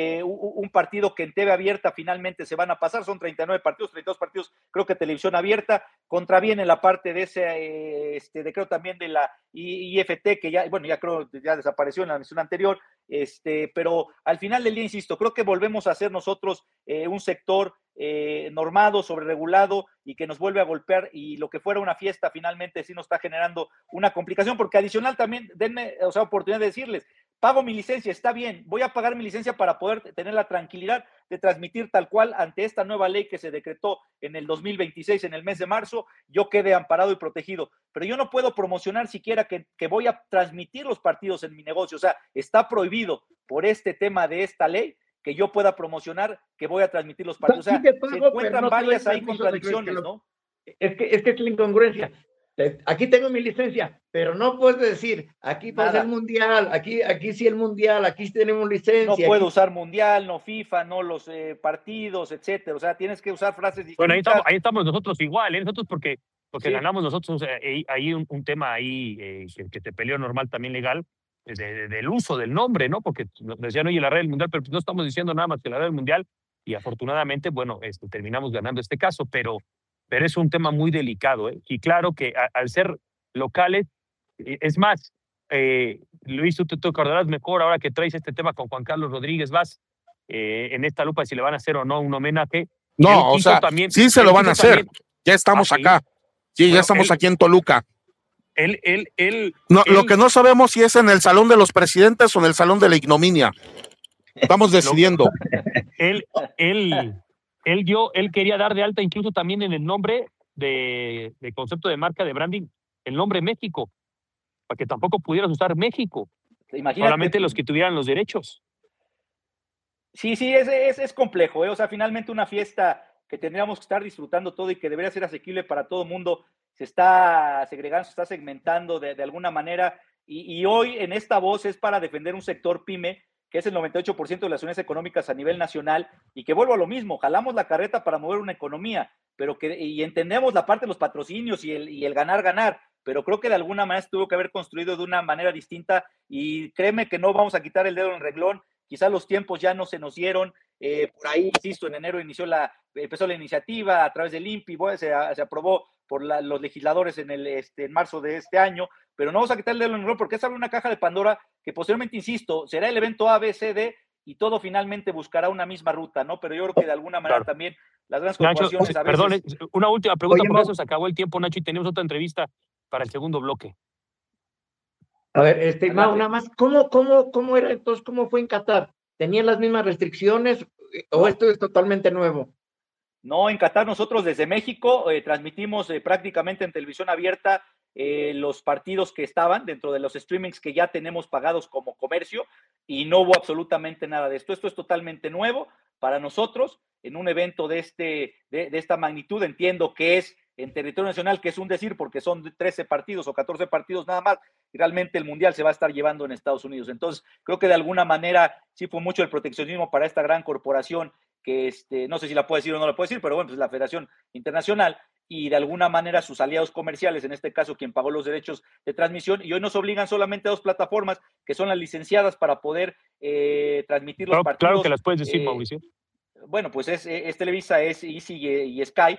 un partido que en TV abierta finalmente se van a pasar, son 39 partidos, 32 partidos, creo que televisión abierta, contraviene la parte de ese, creo también de la IFT, que ya creo ya desapareció en la misión anterior, pero al final del día, insisto, creo que volvemos a ser nosotros un sector normado, sobreregulado y que nos vuelve a golpear, y lo que fuera una fiesta finalmente sí nos está generando una complicación, porque adicional también, denme oportunidad de decirles, pago mi licencia, está bien, voy a pagar mi licencia para poder tener la tranquilidad de transmitir tal cual ante esta nueva ley que se decretó en el 2026, en el mes de marzo, yo quede amparado y protegido, pero yo no puedo promocionar siquiera que voy a transmitir los partidos en mi negocio, o sea, está prohibido por este tema de esta ley que yo pueda promocionar que voy a transmitir los partidos. O sea, se encuentran varias ahí contradicciones, ¿no? Es que es la incongruencia. Aquí tengo mi licencia, pero no puedes decir, aquí pasa el mundial, aquí sí el mundial, aquí tenemos licencia. No puedo usar mundial, no FIFA, no los partidos, etcétera. O sea, tienes que usar frases distintas. Bueno, ahí estamos nosotros igual, nosotros porque ganamos nosotros ahí un tema ahí que te peleó normal también legal, del uso del nombre, ¿no? Porque decían, oye, la red del mundial, pero no estamos diciendo nada más que la red del mundial, y afortunadamente, bueno, terminamos ganando este caso, pero es un tema muy delicado, ¿eh? Y claro que al ser locales, es más, Luis, tú te acordarás mejor ahora que traes este tema con Juan Carlos Rodríguez Vaz, en esta lupa, si le van a hacer o no un homenaje. No, o sea, también, sí se lo van a hacer. También. Ya estamos acá. Sí, bueno, ya estamos aquí en Toluca. Lo que no sabemos si es en el Salón de los Presidentes o en el Salón de la Ignominia. Estamos decidiendo. Él quería dar de alta incluso también en el nombre de concepto de marca de branding, el nombre México, para que tampoco pudieras usar México. Imagínate, solamente los que tuvieran los derechos. Sí, es complejo, ¿eh? O sea, finalmente una fiesta que tendríamos que estar disfrutando todo y que debería ser asequible para todo el mundo, se está segregando, se está segmentando de alguna manera, y hoy en esta voz es para defender un sector pyme, que es el 98% de las unidades económicas a nivel nacional, y que vuelvo a lo mismo, jalamos la carreta para mover una economía, y entendemos la parte de los patrocinios y el ganar, pero creo que de alguna manera se tuvo que haber construido de una manera distinta, y créeme que no vamos a quitar el dedo en el renglón. Quizás los tiempos ya no se nos dieron, por ahí, insisto, en enero empezó la iniciativa a través del INPI, se aprobó por los legisladores en marzo de este año, pero no vamos a quitar el dedo en el renglón porque es abrir una caja de Pandora que posteriormente, insisto, será el evento A, B, C, D y todo finalmente buscará una misma ruta, ¿no? Pero yo creo que de alguna manera también las grandes corporaciones Nacho, a veces... Perdón, una última pregunta, porque eso se acabó el tiempo, Nacho, y tenemos otra entrevista para el segundo bloque. A ver, Mau, nada más, ¿cómo era entonces? ¿Cómo fue en Qatar? ¿Tenían las mismas restricciones o esto es totalmente nuevo? No, en Qatar nosotros desde México transmitimos prácticamente en televisión abierta los partidos que estaban dentro de los streamings que ya tenemos pagados como comercio y no hubo absolutamente nada de esto. Esto es totalmente nuevo para nosotros en un evento de esta magnitud. Entiendo que es en territorio nacional, que es un decir porque son 13 partidos o 14 partidos nada más, y realmente el Mundial se va a estar llevando en Estados Unidos. Entonces, creo que de alguna manera sí fue mucho el proteccionismo para esta gran corporación que no sé si la puedo decir o no la puedo decir, pero bueno, pues la Federación Internacional y de alguna manera sus aliados comerciales, en este caso quien pagó los derechos de transmisión, y hoy nos obligan solamente a 2 plataformas que son las licenciadas para poder transmitir los partidos. Claro que las puedes decir, Mauricio. Bueno, pues es Televisa, es Easy y Sky.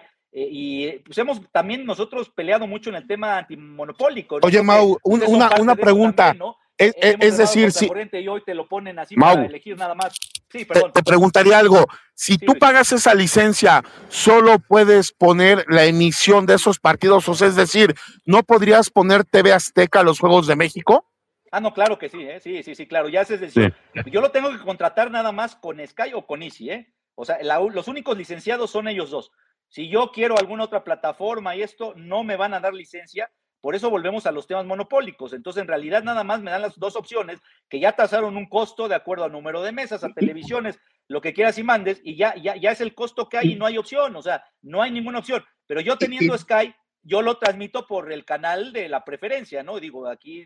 Y pues hemos también nosotros peleado mucho en el tema antimonopólico, ¿no? Oye, Mau, una pregunta. También, ¿no? Es decir, si y hoy te lo ponen así Mau, para elegir nada más. Sí, perdón. Te preguntaría algo. Si tú pagas esa licencia, ¿solo puedes poner la emisión de esos partidos? O sea, es decir, ¿no podrías poner TV Azteca los Juegos de México? No, claro que sí, sí, claro, ya es decir, yo lo tengo que contratar nada más con Sky o con Easy, o sea, los únicos licenciados son ellos dos. Si yo quiero alguna otra plataforma y esto, no me van a dar licencia, por eso volvemos a los temas monopólicos. Entonces, en realidad, nada más me dan las 2 opciones, que ya tasaron un costo de acuerdo al número de mesas, a televisiones, lo que quieras y mandes, y ya es el costo que hay y no hay opción, o sea, no hay ninguna opción. Pero yo teniendo Sky, yo lo transmito por el canal de la preferencia, ¿no? Digo, aquí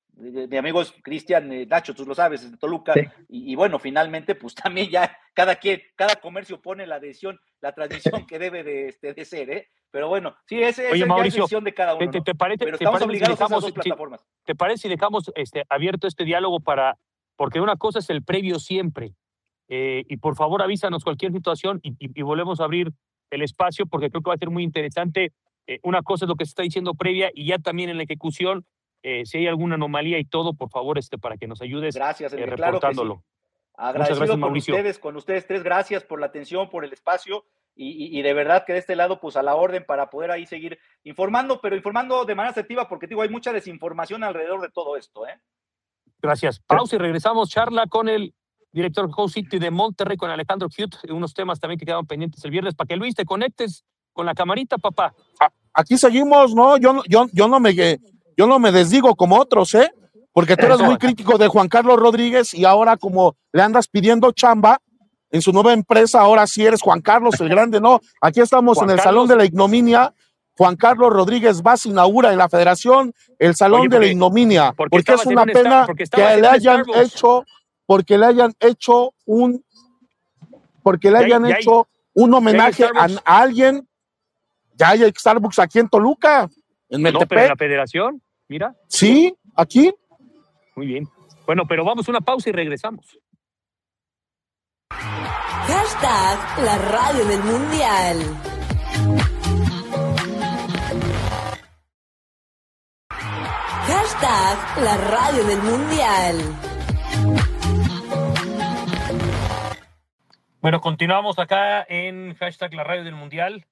mi amigo es Cristian, Nacho, tú lo sabes, es de Toluca, sí. Y bueno, finalmente, pues también ya cada comercio pone la transmisión que debe de ser, Pero bueno, sí, esa es la decisión de cada uno. ¿Te parece, pero estamos obligados a esas 2 plataformas. ¿Te parece si dejamos abierto este diálogo porque una cosa es el previo siempre, y por favor avísanos cualquier situación y volvemos a abrir el espacio porque creo que va a ser muy interesante. Una cosa es lo que se está diciendo previa y ya también en la ejecución. Si hay alguna anomalía y todo, por favor, para que nos ayudes reportándolo. Claro que sí. Agradecido con ustedes 3, gracias por la atención, por el espacio y de verdad que de este lado, pues a la orden para poder ahí seguir informando, pero informando de manera asertiva, porque digo, hay mucha desinformación alrededor de todo esto, Gracias. Pausa y regresamos. Charla con el director Host City de Monterrey, con Alejandro Cute, unos temas también que quedaban pendientes el viernes, para que Luis te conectes con la camarita, papá. Aquí seguimos, ¿no? Yo no me desdigo como otros, porque tú eres muy crítico de Juan Carlos Rodríguez y ahora como le andas pidiendo chamba en su nueva empresa, ahora sí eres Juan Carlos el Grande, ¿no? Aquí estamos en el Salón de la Ignominia. Juan Carlos Rodríguez Vaz inaugura en la Federación el Salón de la Ignominia, porque es una pena que le hayan hecho un homenaje a alguien. Ya hay Starbucks aquí en Toluca. No, pero en la Federación, mira. Sí, aquí. Muy bien. Bueno, pero vamos a una pausa y regresamos. Hashtag la radio del Mundial. La radio del mundial. Bueno, continuamos acá en #la radio del mundial.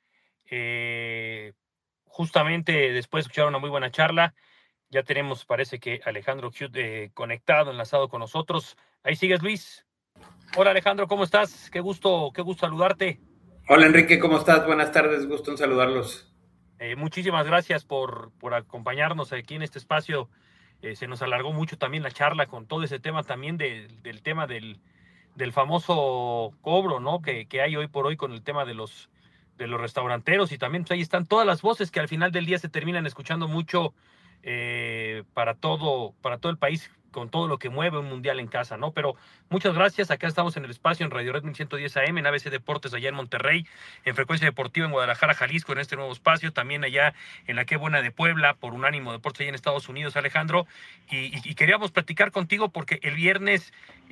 Justamente después de escuchar una muy buena charla, ya tenemos, parece que Alejandro Kut conectado, enlazado con nosotros. Ahí sigues, Luis. Hola, Alejandro, ¿cómo estás? Qué gusto saludarte. Hola, Enrique, ¿cómo estás? Buenas tardes, gusto en saludarlos. Muchísimas gracias por acompañarnos aquí en este espacio. Se nos alargó mucho también la charla con todo ese tema también del tema del famoso cobro, ¿no? Que hay hoy por hoy con el tema de los restauranteros, y también pues, ahí están todas las voces que al final del día se terminan escuchando mucho para todo el país, con todo lo que mueve un mundial en casa, ¿no? Pero muchas gracias. Acá estamos en el espacio en Radio Red 1110 AM, en ABC Deportes allá en Monterrey, en Frecuencia Deportiva en Guadalajara, Jalisco, en este nuevo espacio, también allá en la Qué Buena de Puebla, por Unánimo Deportes allá en Estados Unidos, Alejandro, y queríamos platicar contigo porque el viernes,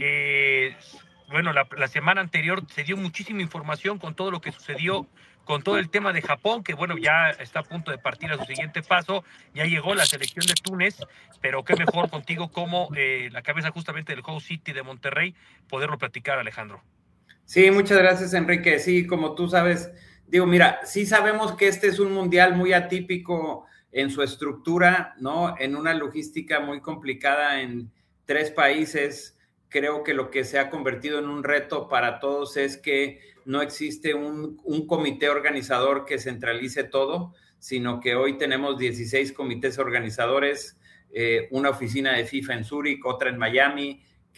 la semana anterior se dio muchísima información con todo lo que sucedió, con todo el tema de Japón, que bueno, ya está a punto de partir a su siguiente paso, ya llegó la selección de Túnez, pero qué mejor contigo como la cabeza justamente del Host City de Monterrey, poderlo platicar, Alejandro. Sí, muchas gracias, Enrique. Sí, como tú sabes, mira, sí sabemos que este es un mundial muy atípico en su estructura, ¿no? En una logística muy complicada en 3 países. Creo que lo que se ha convertido en un reto para todos es que no existe un comité organizador que centralice todo, sino que hoy tenemos 16 comités organizadores, una oficina de FIFA en Zúrich, otra en Miami,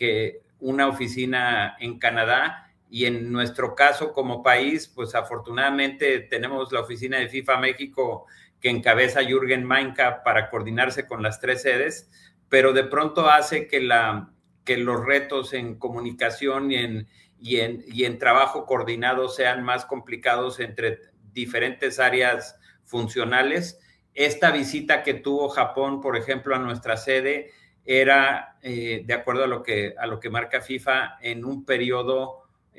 una oficina en Canadá, y en nuestro caso como país, pues afortunadamente tenemos la oficina de FIFA México que encabeza Jürgen Mainka para coordinarse con las 3 sedes, pero de pronto hace que los retos en comunicación y en trabajo coordinado sean más complicados entre diferentes áreas funcionales. Esta visita que tuvo Japón, por ejemplo, a nuestra sede, era, de acuerdo a lo que marca FIFA, en un periodo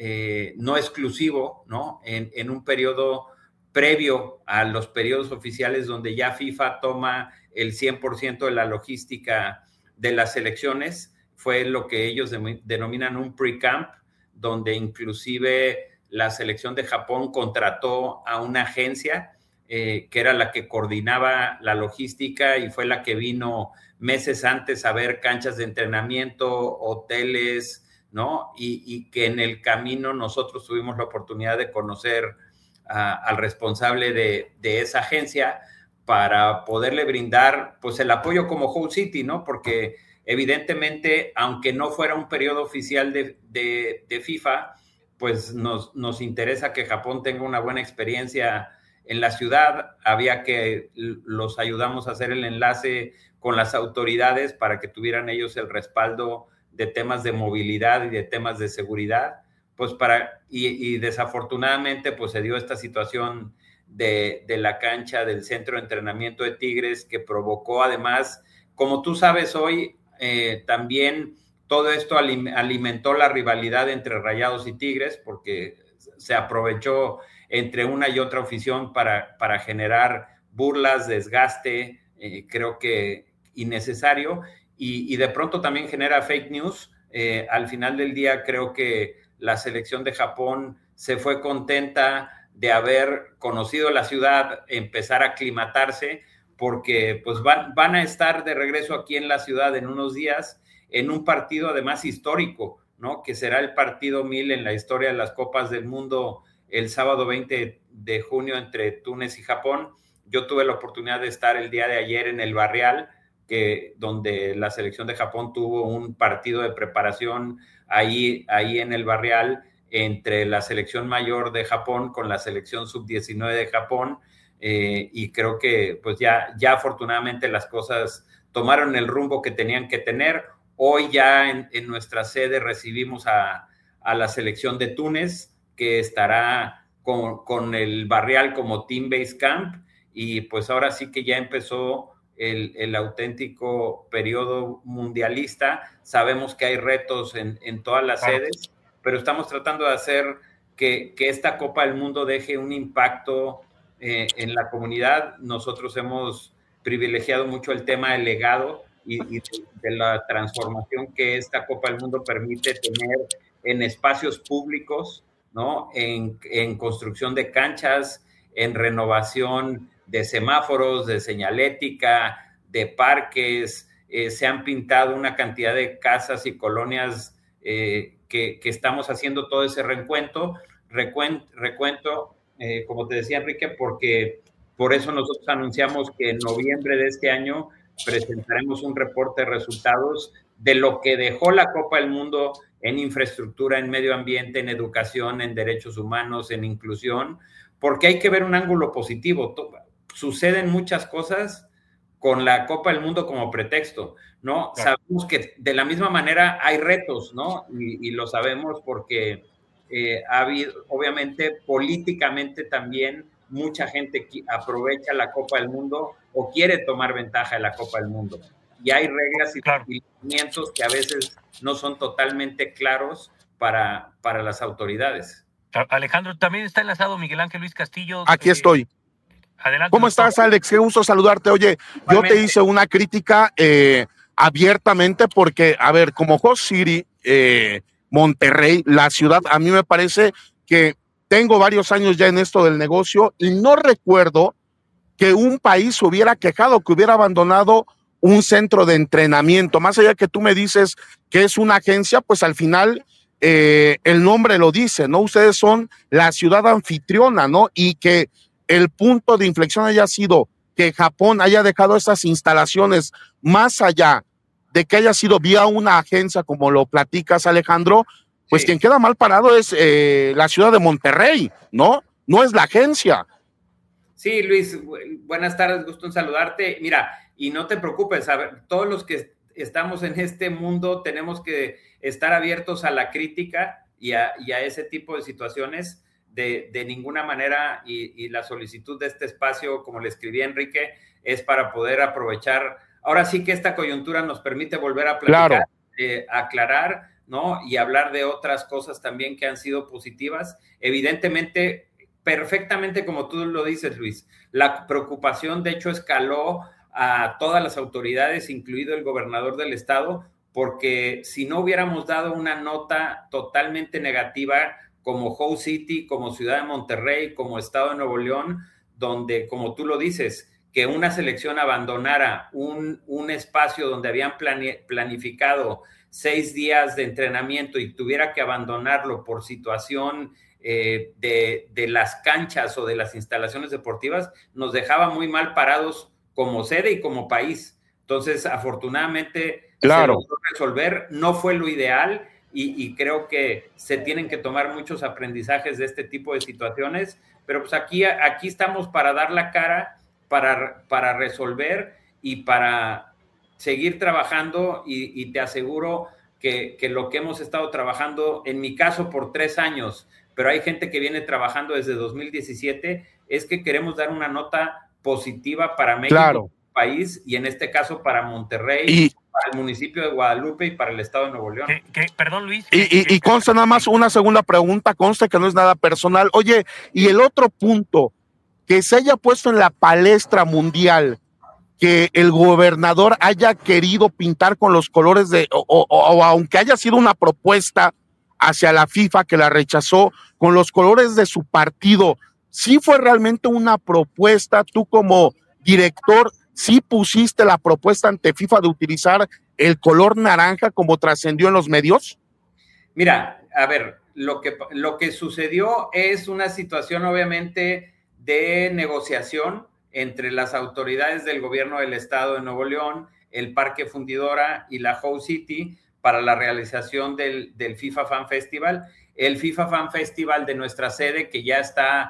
no exclusivo, ¿no? En un periodo previo a los periodos oficiales, donde ya FIFA toma el 100% de la logística de las selecciones. Fue lo que ellos denominan un pre-camp, donde inclusive la selección de Japón contrató a una agencia que era la que coordinaba la logística y fue la que vino meses antes a ver canchas de entrenamiento, hoteles, ¿no? Y que en el camino nosotros tuvimos la oportunidad de conocer al responsable de esa agencia para poderle brindar pues el apoyo como Host City, ¿no? Porque evidentemente, aunque no fuera un periodo oficial de FIFA, pues nos interesa que Japón tenga una buena experiencia en la ciudad. Había que los ayudamos a hacer el enlace con las autoridades para que tuvieran ellos el respaldo de temas de movilidad y de temas de seguridad. Pues y desafortunadamente pues se dio esta situación de la cancha del centro de entrenamiento de Tigres, que provocó además, como tú sabes hoy, también todo esto alimentó la rivalidad entre Rayados y Tigres, porque se aprovechó entre una y otra afición para generar burlas, desgaste, creo que innecesario, y de pronto también genera fake news. Al final del día creo que la selección de Japón se fue contenta de haber conocido la ciudad, empezar a aclimatarse, porque pues van a estar de regreso aquí en la ciudad en unos días, en un partido además histórico, ¿no? Que será el partido 1000 en la historia de las Copas del Mundo, el sábado 20 de junio entre Túnez y Japón. Yo tuve la oportunidad de estar el día de ayer en el Barrial, donde la selección de Japón tuvo un partido de preparación ahí en el Barrial entre la selección mayor de Japón con la selección sub-19 de Japón. Y creo que pues ya afortunadamente las cosas tomaron el rumbo que tenían que tener. Hoy ya en nuestra sede recibimos a la selección de Túnez, que estará con el Barrial como Team Base Camp, y pues ahora sí que ya empezó el auténtico periodo mundialista. Sabemos que hay retos en todas las sedes, pero estamos tratando de hacer que esta Copa del Mundo deje un impacto en la comunidad. Nosotros hemos privilegiado mucho el tema del legado y de la transformación que esta Copa del Mundo permite tener en espacios públicos, ¿no? En construcción de canchas, en renovación de semáforos, de señalética, de parques. Se han pintado una cantidad de casas y colonias que estamos haciendo todo ese recuento, como te decía, Enrique, porque por eso nosotros anunciamos que en noviembre de este año presentaremos un reporte de resultados de lo que dejó la Copa del Mundo en infraestructura, en medio ambiente, en educación, en derechos humanos, en inclusión, porque hay que ver un ángulo positivo. Suceden muchas cosas con la Copa del Mundo como pretexto, ¿no? Claro. Sabemos que de la misma manera hay retos, ¿no? Y lo sabemos porque ha habido, obviamente, políticamente también, mucha gente aprovecha la Copa del Mundo o quiere tomar ventaja de la Copa del Mundo. Y hay reglas y lineamientos que a veces no son totalmente claros para las autoridades. Alejandro, también está enlazado Miguel Ángel Luis Castillo. Aquí estoy. Adelante. ¿Cómo estás, Alex? Qué gusto saludarte. Oye, yo te hice una crítica abiertamente porque, a ver, como host city, Monterrey, la ciudad, a mí me parece que tengo varios años ya en esto del negocio y no recuerdo que un país hubiera quejado, que hubiera abandonado un centro de entrenamiento. Más allá que tú me dices que es una agencia, pues al final el nombre lo dice, ¿no? Ustedes son la ciudad anfitriona, ¿no? Y que el punto de inflexión haya sido que Japón haya dejado esas instalaciones más allá de que haya sido vía una agencia, como lo platicas, Alejandro, pues sí. Quien queda mal parado es la ciudad de Monterrey, ¿no? No es la agencia. Sí, Luis, buenas tardes, gusto en saludarte. Mira, y no te preocupes, a ver, todos los que estamos en este mundo tenemos que estar abiertos a la crítica y a ese tipo de situaciones. De ninguna manera, y la solicitud de este espacio, como le escribí a Enrique, es para poder aprovechar. Ahora sí que esta coyuntura nos permite volver a platicar, aclarar, ¿no? Y hablar de otras cosas también que han sido positivas. Evidentemente, perfectamente como tú lo dices, Luis, la preocupación de hecho escaló a todas las autoridades, incluido el gobernador del estado, porque si no hubiéramos dado una nota totalmente negativa como host city, como ciudad de Monterrey, como estado de Nuevo León, donde, como tú lo dices, que una selección abandonara un espacio donde habían planificado 6 días de entrenamiento y tuviera que abandonarlo por situación de las canchas o de las instalaciones deportivas, nos dejaba muy mal parados como sede y como país. Entonces, afortunadamente, se logró resolver. No fue lo ideal y creo que se tienen que tomar muchos aprendizajes de este tipo de situaciones, pero pues aquí estamos para dar la cara, para resolver y para seguir trabajando y te aseguro que lo que hemos estado trabajando, en mi caso por 3 años, pero hay gente que viene trabajando desde 2017, es que queremos dar una nota positiva para México, país, y en este caso para Monterrey, para el municipio de Guadalupe y para el estado de Nuevo León. Perdón, Luis. Y consta nada más una segunda pregunta, consta que no es nada personal. Oye, y el otro punto, que se haya puesto en la palestra mundial, que el gobernador haya querido pintar con los colores o aunque haya sido una propuesta hacia la FIFA que la rechazó, con los colores de su partido, ¿sí fue realmente una propuesta? Tú como director, ¿sí pusiste la propuesta ante FIFA de utilizar el color naranja como trascendió en los medios? Mira, a ver, lo que sucedió es una situación obviamente de negociación entre las autoridades del gobierno del estado de Nuevo León, el Parque Fundidora y la Host City para la realización del FIFA Fan Festival. El FIFA Fan Festival de nuestra sede, que ya está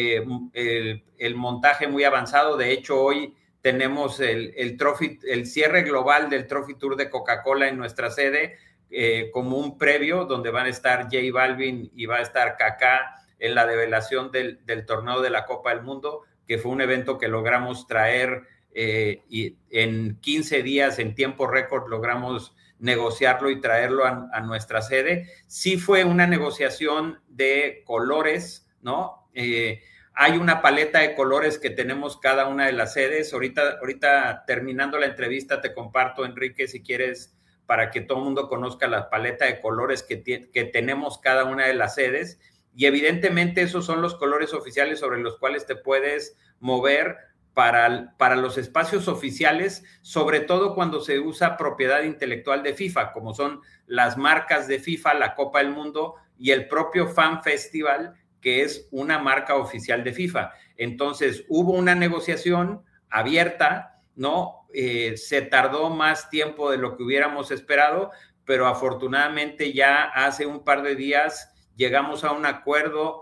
el montaje muy avanzado. De hecho, hoy tenemos el cierre global del Trophy Tour de Coca-Cola en nuestra sede, como un previo, donde van a estar J Balvin y va a estar Kaká en la develación del torneo de la Copa del Mundo, que fue un evento que logramos traer y en 15 días, en tiempo récord, logramos negociarlo y traerlo a nuestra sede. Sí fue una negociación de colores, ¿no? Hay una paleta de colores que tenemos cada una de las sedes. Ahorita terminando la entrevista te comparto, Enrique, si quieres, para que todo el mundo conozca la paleta de colores que tenemos cada una de las sedes. Y evidentemente esos son los colores oficiales sobre los cuales te puedes mover para los espacios oficiales, sobre todo cuando se usa propiedad intelectual de FIFA, como son las marcas de FIFA, la Copa del Mundo y el propio Fan Festival, que es una marca oficial de FIFA. Entonces, hubo una negociación abierta, ¿no? Se tardó más tiempo de lo que hubiéramos esperado, pero afortunadamente ya hace un par de días llegamos a un acuerdo.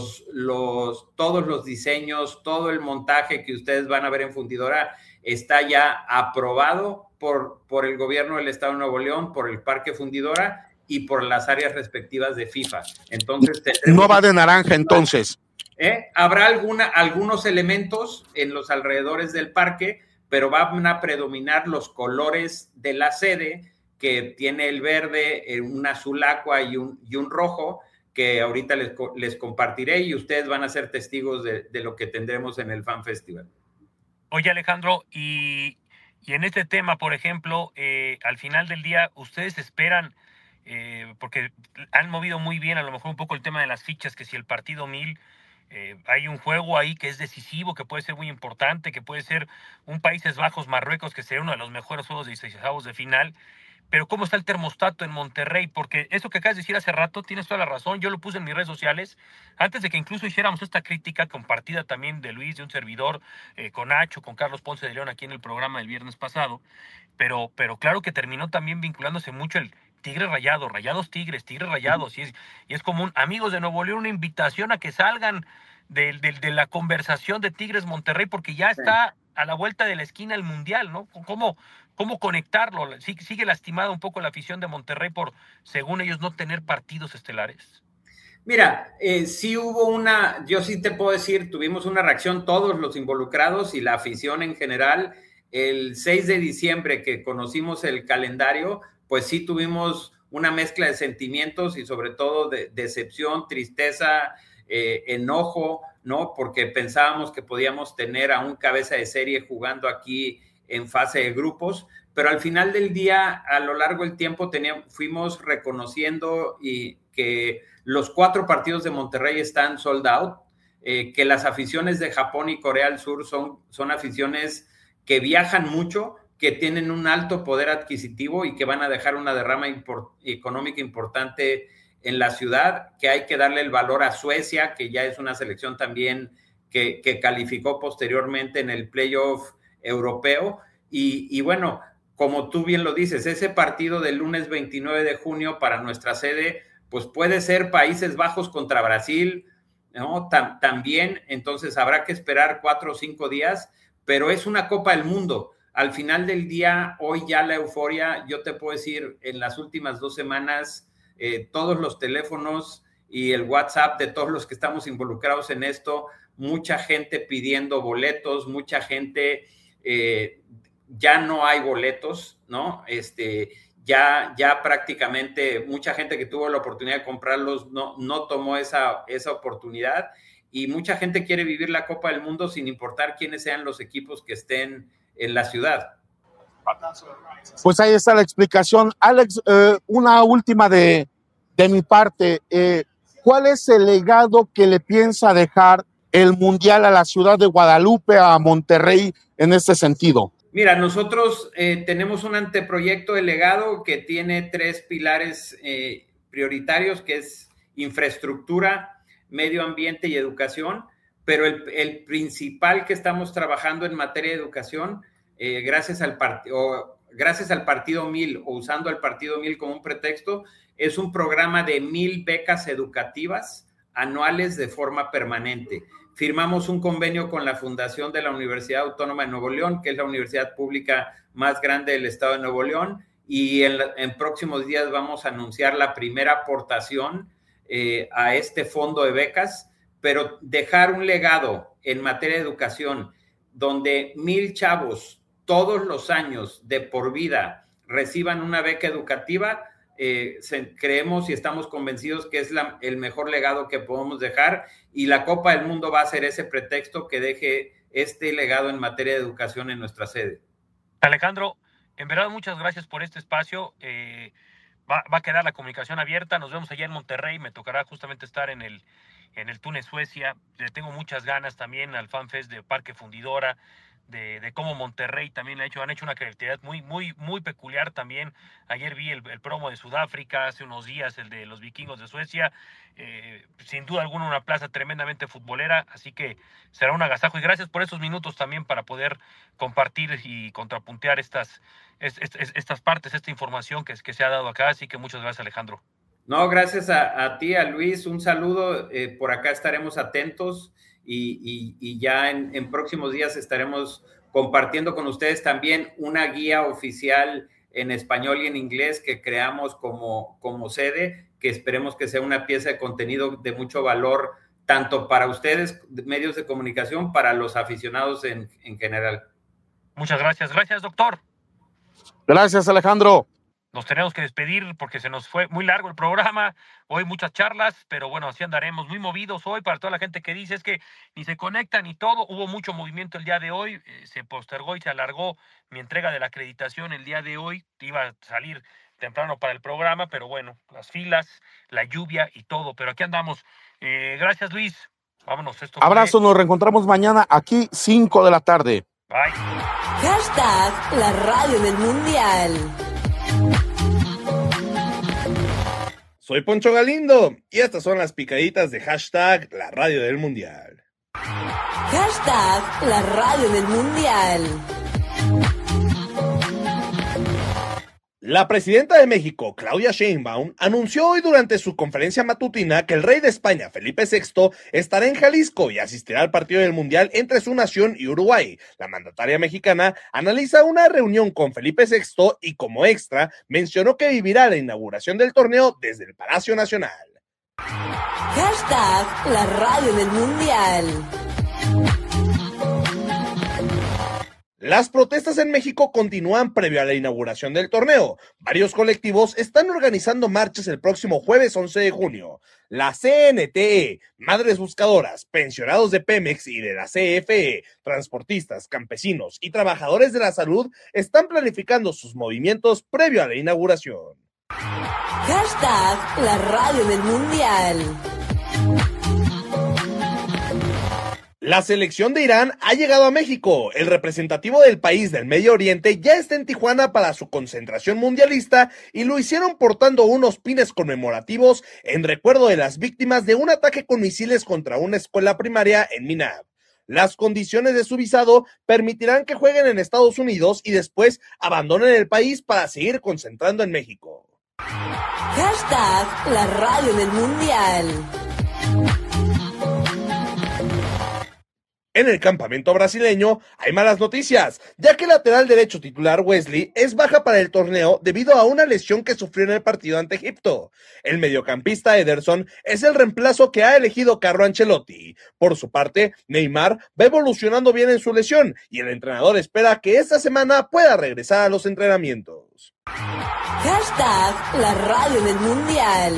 Todos los diseños, todo el montaje que ustedes van a ver en Fundidora está ya aprobado por el gobierno del Estado de Nuevo León, por el Parque Fundidora y por las áreas respectivas de FIFA. Entonces, no va de naranja, entonces. Habrá algunos elementos en los alrededores del parque, pero van a predominar los colores de la sede, que tiene el verde, un azul aqua y un rojo, que ahorita les compartiré, y ustedes van a ser testigos de lo que tendremos en el Fan Festival. Oye, Alejandro, y en este tema, por ejemplo, al final del día, ¿ustedes esperan, porque han movido muy bien a lo mejor un poco el tema de las fichas, que si el partido 1000, hay un juego ahí que es decisivo, que puede ser muy importante, que puede ser un Países Bajos-Marruecos, que sería uno de los mejores juegos de 16avos de final? Pero ¿cómo está el termostato en Monterrey? Porque eso que acabas de decir hace rato, tienes toda la razón. Yo lo puse en mis redes sociales, antes de que incluso hiciéramos esta crítica compartida también de Luis, de un servidor, con Nacho, con Carlos Ponce de León, aquí en el programa del viernes pasado. Pero claro que terminó también vinculándose mucho el Tigre Rayado, Rayados Tigres, Tigres Rayados. Y es como amigos de Nuevo León, una invitación a que salgan de la conversación de Tigres Monterrey, porque ya está a la vuelta de la esquina el Mundial, ¿no? ¿Cómo conectarlo? ¿Sigue lastimada un poco la afición de Monterrey por, según ellos, no tener partidos estelares? Mira, sí hubo yo sí te puedo decir, tuvimos una reacción todos los involucrados y la afición en general. El 6 de diciembre que conocimos el calendario, pues sí tuvimos una mezcla de sentimientos y sobre todo de decepción, tristeza, enojo, ¿no? Porque pensábamos que podíamos tener a un cabeza de serie jugando aquí en fase de grupos, pero al final del día, a lo largo del tiempo, fuimos reconociendo que los 4 partidos de Monterrey están sold out, que las aficiones de Japón y Corea del Sur son aficiones que viajan mucho, que tienen un alto poder adquisitivo y que van a dejar una derrama económica importante en la ciudad, que hay que darle el valor a Suecia, que ya es una selección también que calificó posteriormente en el playoff europeo. Y bueno, como tú bien lo dices, ese partido del lunes 29 de junio para nuestra sede, pues puede ser Países Bajos contra Brasil, ¿no? También, entonces habrá que esperar 4 o 5 días, pero es una Copa del Mundo. Al final del día, hoy ya la euforia, yo te puedo decir, en las últimas 2 semanas, todos los teléfonos y el WhatsApp de todos los que estamos involucrados en esto, mucha gente pidiendo boletos, mucha gente, ya no hay boletos, ¿no? Ya prácticamente mucha gente que tuvo la oportunidad de comprarlos no tomó esa oportunidad, y mucha gente quiere vivir la Copa del Mundo sin importar quiénes sean los equipos que estén en la ciudad. Pues ahí está la explicación. Alex, una última de mi parte. ¿Cuál es el legado que le piensa dejar el Mundial a la ciudad de Guadalupe, a Monterrey, en este sentido? Mira, nosotros tenemos un anteproyecto de legado que tiene 3 pilares prioritarios, que es infraestructura, medio ambiente y educación, pero el principal que estamos trabajando en materia de educación, gracias al Partido 1000, o usando el Partido 1000 como un pretexto, es un programa de 1000 becas educativas anuales de forma permanente. Firmamos un convenio con la Fundación de la Universidad Autónoma de Nuevo León, que es la universidad pública más grande del estado de Nuevo León, y en próximos días vamos a anunciar la primera aportación a este fondo de becas, pero dejar un legado en materia de educación donde 1000 chavos todos los años de por vida reciban una beca educativa, creemos y estamos convencidos que es el mejor legado que podemos dejar, y la Copa del Mundo va a ser ese pretexto que deje este legado en materia de educación en nuestra sede. Alejandro, en verdad muchas gracias por este espacio. Va a quedar la comunicación abierta. Nos vemos allá en Monterrey. Me tocará justamente estar en el Túnez, Suecia. Le tengo muchas ganas también al FanFest de Parque Fundidora, de cómo Monterrey también han hecho una creatividad muy, muy, muy peculiar también. Ayer vi el promo de Sudáfrica, hace unos días el de los vikingos de Suecia. Sin duda alguna una plaza tremendamente futbolera, así que será un agasajo. Y gracias por estos minutos también para poder compartir y contrapuntear estas partes, esta información que se ha dado acá. Así que muchas gracias, Alejandro. No, gracias a ti, a Luis, un saludo. Por acá estaremos atentos. Y ya en próximos días estaremos compartiendo con ustedes también una guía oficial en español y en inglés que creamos como sede, que esperemos que sea una pieza de contenido de mucho valor, tanto para ustedes, medios de comunicación, para los aficionados en general. Muchas gracias. Gracias, doctor. Gracias, Alejandro. Nos tenemos que despedir porque se nos fue muy largo el programa. Hoy muchas charlas, pero bueno, así andaremos muy movidos hoy. Para toda la gente que dice es que ni se conectan ni todo, hubo mucho movimiento el día de hoy. Se postergó y se alargó mi entrega de la acreditación el día de hoy. Iba a salir temprano para el programa, pero bueno, las filas, la lluvia y todo. Pero aquí andamos. Gracias, Luis. Vámonos. Abrazo, nos reencontramos mañana aquí, 5 de la tarde. Bye. Hashtag la radio del mundial. Soy Poncho Galindo y estas son las picaditas de hashtag la radio del mundial. Hashtag la radio del mundial. La presidenta de México, Claudia Sheinbaum, anunció hoy durante su conferencia matutina que el rey de España, Felipe VI, estará en Jalisco y asistirá al partido del Mundial entre su nación y Uruguay. La mandataria mexicana analiza una reunión con Felipe VI y, como extra, mencionó que vivirá la inauguración del torneo desde el Palacio Nacional. Hashtag la radio del mundial. Las protestas en México continúan previo a la inauguración del torneo. Varios colectivos están organizando marchas el próximo jueves 11 de junio. La CNTE, Madres Buscadoras, pensionados de Pemex y de la CFE, transportistas, campesinos y trabajadores de la salud están planificando sus movimientos previo a la inauguración. Hashtag la radio del mundial. La selección de Irán ha llegado a México. El representativo del país del Medio Oriente ya está en Tijuana para su concentración mundialista y lo hicieron portando unos pines conmemorativos en recuerdo de las víctimas de un ataque con misiles contra una escuela primaria en Minab. Las condiciones de su visado permitirán que jueguen en Estados Unidos y después abandonen el país para seguir concentrando en México. Hashtag la radio del mundial. En el campamento brasileño hay malas noticias, ya que el lateral derecho titular Wesley es baja para el torneo debido a una lesión que sufrió en el partido ante Egipto. El mediocampista Ederson es el reemplazo que ha elegido Carlo Ancelotti. Por su parte, Neymar va evolucionando bien en su lesión y el entrenador espera que esta semana pueda regresar a los entrenamientos. Hashtag la radio del mundial.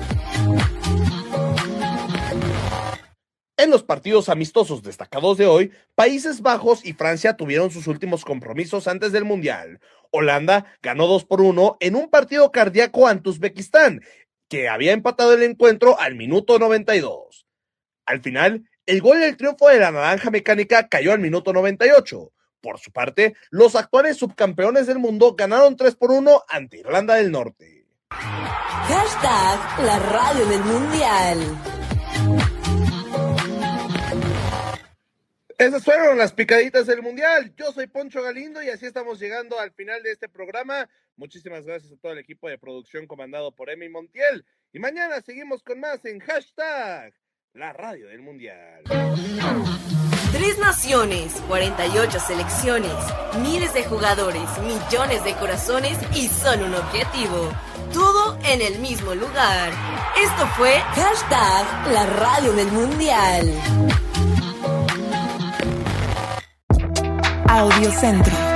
En los partidos amistosos destacados de hoy, Países Bajos y Francia tuvieron sus últimos compromisos antes del Mundial. Holanda ganó 2-1 en un partido cardíaco ante Uzbekistán, que había empatado el encuentro al minuto 92. Al final, el gol del triunfo de la naranja mecánica cayó al minuto 98. Por su parte, los actuales subcampeones del mundo ganaron 3-1 ante Irlanda del Norte. Hashtag la radio del mundial. Esas fueron las picaditas del mundial. Yo soy Poncho Galindo y así estamos llegando al final de este programa. Muchísimas gracias a todo el equipo de producción comandado por Emi Montiel. Y mañana seguimos con más en hashtag la radio del mundial. 3 naciones, 48 selecciones, miles de jugadores, millones de corazones y solo un objetivo. Todo en el mismo lugar. Esto fue hashtag la radio del mundial. Audiocentro.